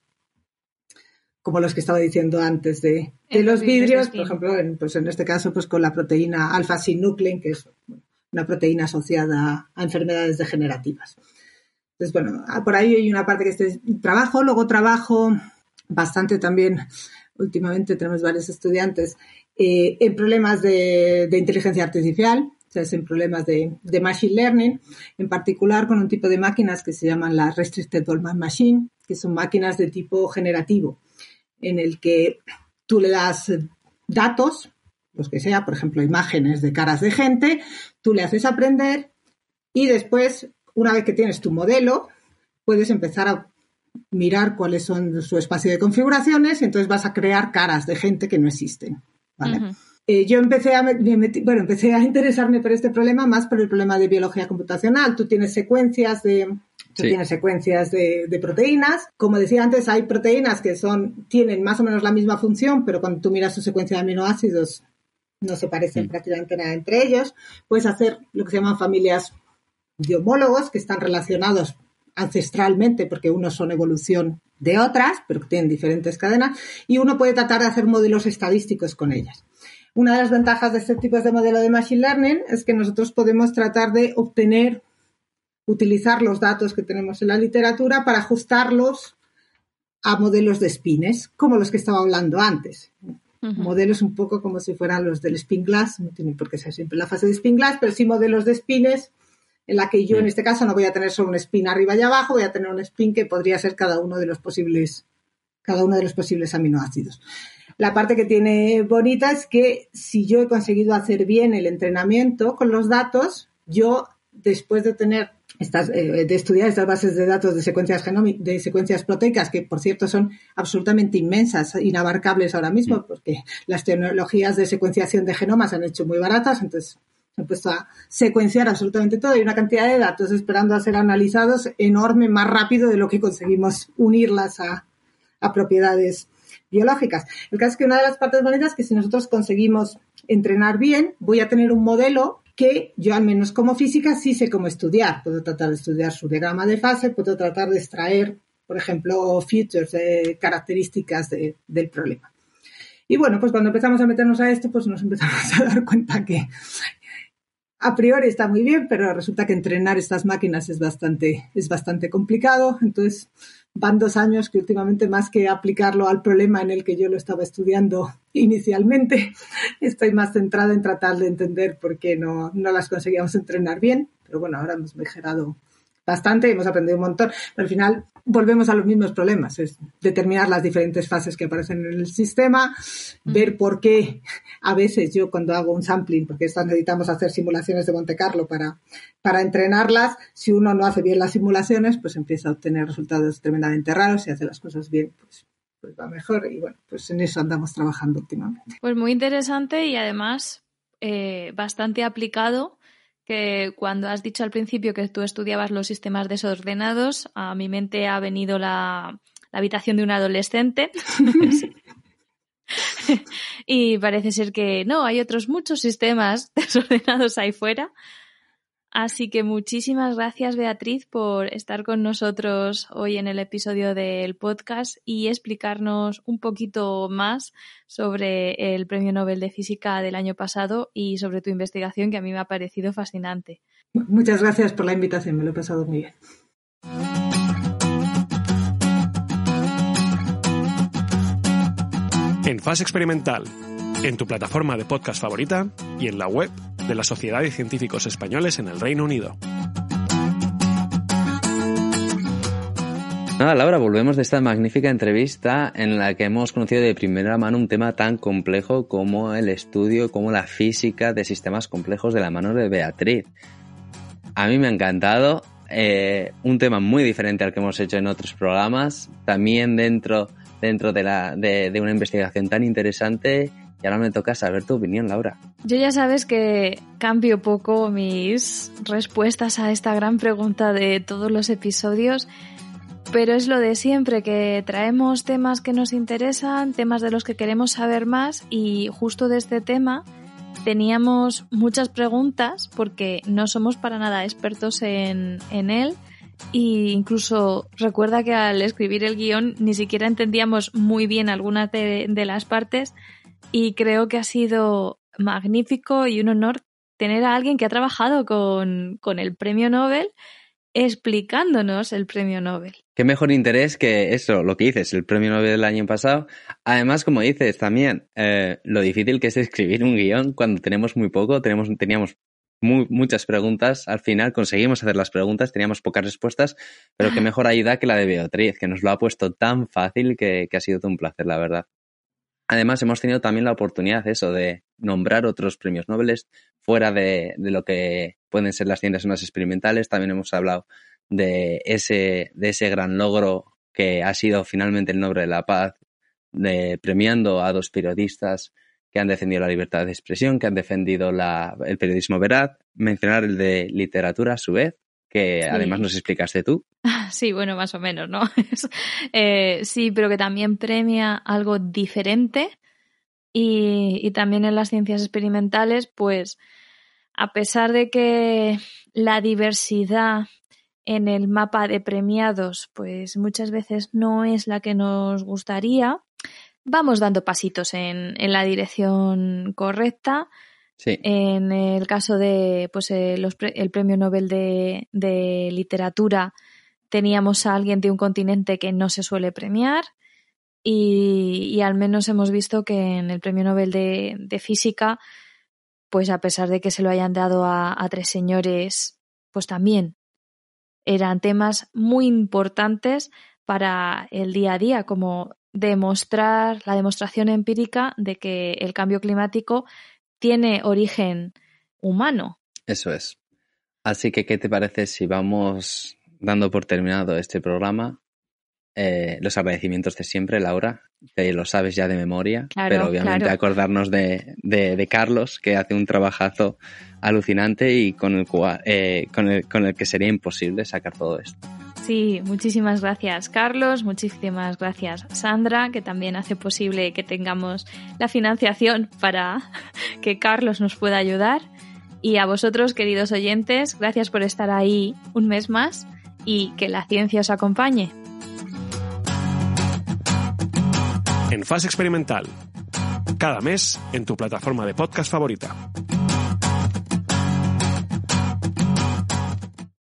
como los que estaba diciendo antes de, de los vidrios, por ejemplo, en, pues en este caso, pues con la proteína alfa-synuclein, que es bueno, una proteína asociada a enfermedades degenerativas. Entonces, bueno, por ahí hay una parte que este trabajo. Luego trabajo bastante también, últimamente tenemos varios estudiantes, eh, en problemas de, de inteligencia artificial, o sea, en problemas de, de machine learning, en particular con un tipo de máquinas que se llaman las Restricted Boltzmann Machine, que son máquinas de tipo generativo, en el que tú le das datos, los que sea, por ejemplo, imágenes de caras de gente, tú le haces aprender y después, una vez que tienes tu modelo, puedes empezar a mirar cuáles son su espacio de configuraciones y entonces vas a crear caras de gente que no existen, ¿vale? Uh-huh. Eh, yo empecé a, me metí, bueno, empecé a interesarme por este problema más por el problema de biología computacional. Tú tienes secuencias de... Tú sí. tienes secuencias de, de proteínas. Como decía antes, hay proteínas que son tienen más o menos la misma función, pero cuando tú miras su secuencia de aminoácidos no se parecen mm. prácticamente nada entre ellos. Puedes hacer lo que se llaman familias de homólogos que están relacionados ancestralmente porque unos son evolución de otras, pero que tienen diferentes cadenas, y uno puede tratar de hacer modelos estadísticos con ellas. Una de las ventajas de este tipo de modelo de Machine Learning es que nosotros podemos tratar de obtener, utilizar los datos que tenemos en la literatura para ajustarlos a modelos de spines, como los que estaba hablando antes. Uh-huh. Modelos un poco como si fueran los del spin glass, no tiene por qué ser siempre la fase de spin glass, pero sí modelos de spines en la que yo en este caso no voy a tener solo un spin arriba y abajo, voy a tener un spin que podría ser cada uno de los posibles, cada uno de los posibles aminoácidos. La parte que tiene bonita es que si yo he conseguido hacer bien el entrenamiento con los datos, yo después de tener estas, eh, de estudiar estas bases de datos de secuencias genómicas, de secuencias proteicas, que por cierto son absolutamente inmensas, inabarcables ahora mismo, porque las tecnologías de secuenciación de genomas se han hecho muy baratas, entonces he puesto a secuenciar absolutamente todo y una cantidad de datos esperando a ser analizados enorme, más rápido de lo que conseguimos unirlas a, a propiedades biológicas. El caso es que una de las partes bonitas es que si nosotros conseguimos entrenar bien, voy a tener un modelo que yo, al menos como física, sí sé cómo estudiar. Puedo tratar de estudiar su diagrama de fase, puedo tratar de extraer, por ejemplo, features, eh, características de, del problema. Y bueno, pues cuando empezamos a meternos a esto, pues nos empezamos a dar cuenta que a priori está muy bien, pero resulta que entrenar estas máquinas es bastante, es bastante complicado. Entonces, van dos años que últimamente, más que aplicarlo al problema en el que yo lo estaba estudiando inicialmente, estoy más centrada en tratar de entender por qué no, no las conseguíamos entrenar bien. Pero bueno, ahora hemos mejorado bastante y hemos aprendido un montón. Pero al final volvemos a los mismos problemas, es determinar las diferentes fases que aparecen en el sistema, ver por qué a veces yo cuando hago un sampling, porque estas necesitamos hacer simulaciones de Monte Carlo para, para entrenarlas, si uno no hace bien las simulaciones, pues empieza a obtener resultados tremendamente raros. Si hace las cosas bien, pues, pues va mejor. Y bueno, pues en eso andamos trabajando últimamente. Pues muy interesante y además eh, bastante aplicado. Que cuando has dicho al principio que tú estudiabas los sistemas desordenados, a mi mente ha venido la, la habitación de un adolescente. Y parece ser que no, hay otros muchos sistemas desordenados ahí fuera. Así que muchísimas gracias, Beatriz, por estar con nosotros hoy en el episodio del podcast y explicarnos un poquito más sobre el Premio Nobel de Física del año pasado y sobre tu investigación, que a mí me ha parecido fascinante. Muchas gracias por la invitación, me lo he pasado muy bien. En Fase Experimental, en tu plataforma de podcast favorita y en la web de la Sociedad de Científicos Españoles en el Reino Unido. Nada, Laura, volvemos de esta magnífica entrevista en la que hemos conocido de primera mano un tema tan complejo como el estudio, como la física de sistemas complejos de la mano de Beatriz. A mí me ha encantado, eh, un tema muy diferente al que hemos hecho en otros programas, también dentro, dentro de, la, de, de una investigación tan interesante. Y ahora me toca saber tu opinión, Laura. Yo ya sabes que cambio poco mis respuestas a esta gran pregunta de todos los episodios, pero es lo de siempre, que traemos temas que nos interesan, temas de los que queremos saber más, y justo de este tema teníamos muchas preguntas porque no somos para nada expertos en, en él. Y incluso recuerda que al escribir el guión ni siquiera entendíamos muy bien algunas de, de las partes. Y creo que ha sido magnífico y un honor tener a alguien que ha trabajado con, con el Premio Nobel explicándonos el Premio Nobel. Qué mejor interés que eso, lo que dices, el Premio Nobel del año pasado. Además, como dices también, eh, lo difícil que es escribir un guión cuando tenemos muy poco, tenemos, teníamos muy, muchas preguntas, al final conseguimos hacer las preguntas, teníamos pocas respuestas, pero qué mejor ayuda que la de Beatriz, que nos lo ha puesto tan fácil que, que ha sido todo un placer, la verdad. Además, hemos tenido también la oportunidad eso de nombrar otros premios Nobel fuera de, de lo que pueden ser las ciencias más experimentales. También hemos hablado de ese, de ese gran logro que ha sido finalmente el Nobel de la Paz, de, premiando a dos periodistas que han defendido la libertad de expresión, que han defendido la, el periodismo veraz. Mencionar el de literatura a su vez, que sí. Además nos explicaste tú. Sí, bueno, más o menos, ¿no? eh, sí, pero que también premia algo diferente y, y también en las ciencias experimentales, pues a pesar de que la diversidad en el mapa de premiados pues muchas veces no es la que nos gustaría, vamos dando pasitos en, en la dirección correcta. Sí. En el caso de pues eh, los pre- el Premio Nobel de, de Literatura teníamos a alguien de un continente que no se suele premiar y, y al menos hemos visto que en el Premio Nobel de, de Física, pues a pesar de que se lo hayan dado a, a tres señores, pues también eran temas muy importantes para el día a día, como demostrar la demostración empírica de que el cambio climático tiene origen humano. Eso es. Así que, ¿qué te parece si vamos dando por terminado este programa? Eh, los agradecimientos de siempre, Laura, que lo sabes ya de memoria, claro, pero obviamente claro. acordarnos de, de, de Carlos, que hace un trabajazo alucinante y con el, cual, eh, con, el, con el que sería imposible sacar todo esto. Sí, muchísimas gracias, Carlos, muchísimas gracias, Sandra, que también hace posible que tengamos la financiación para que Carlos nos pueda ayudar. Y a vosotros, queridos oyentes, gracias por estar ahí un mes más y que la ciencia os acompañe. En Fase Experimental, cada mes en tu plataforma de podcast favorita.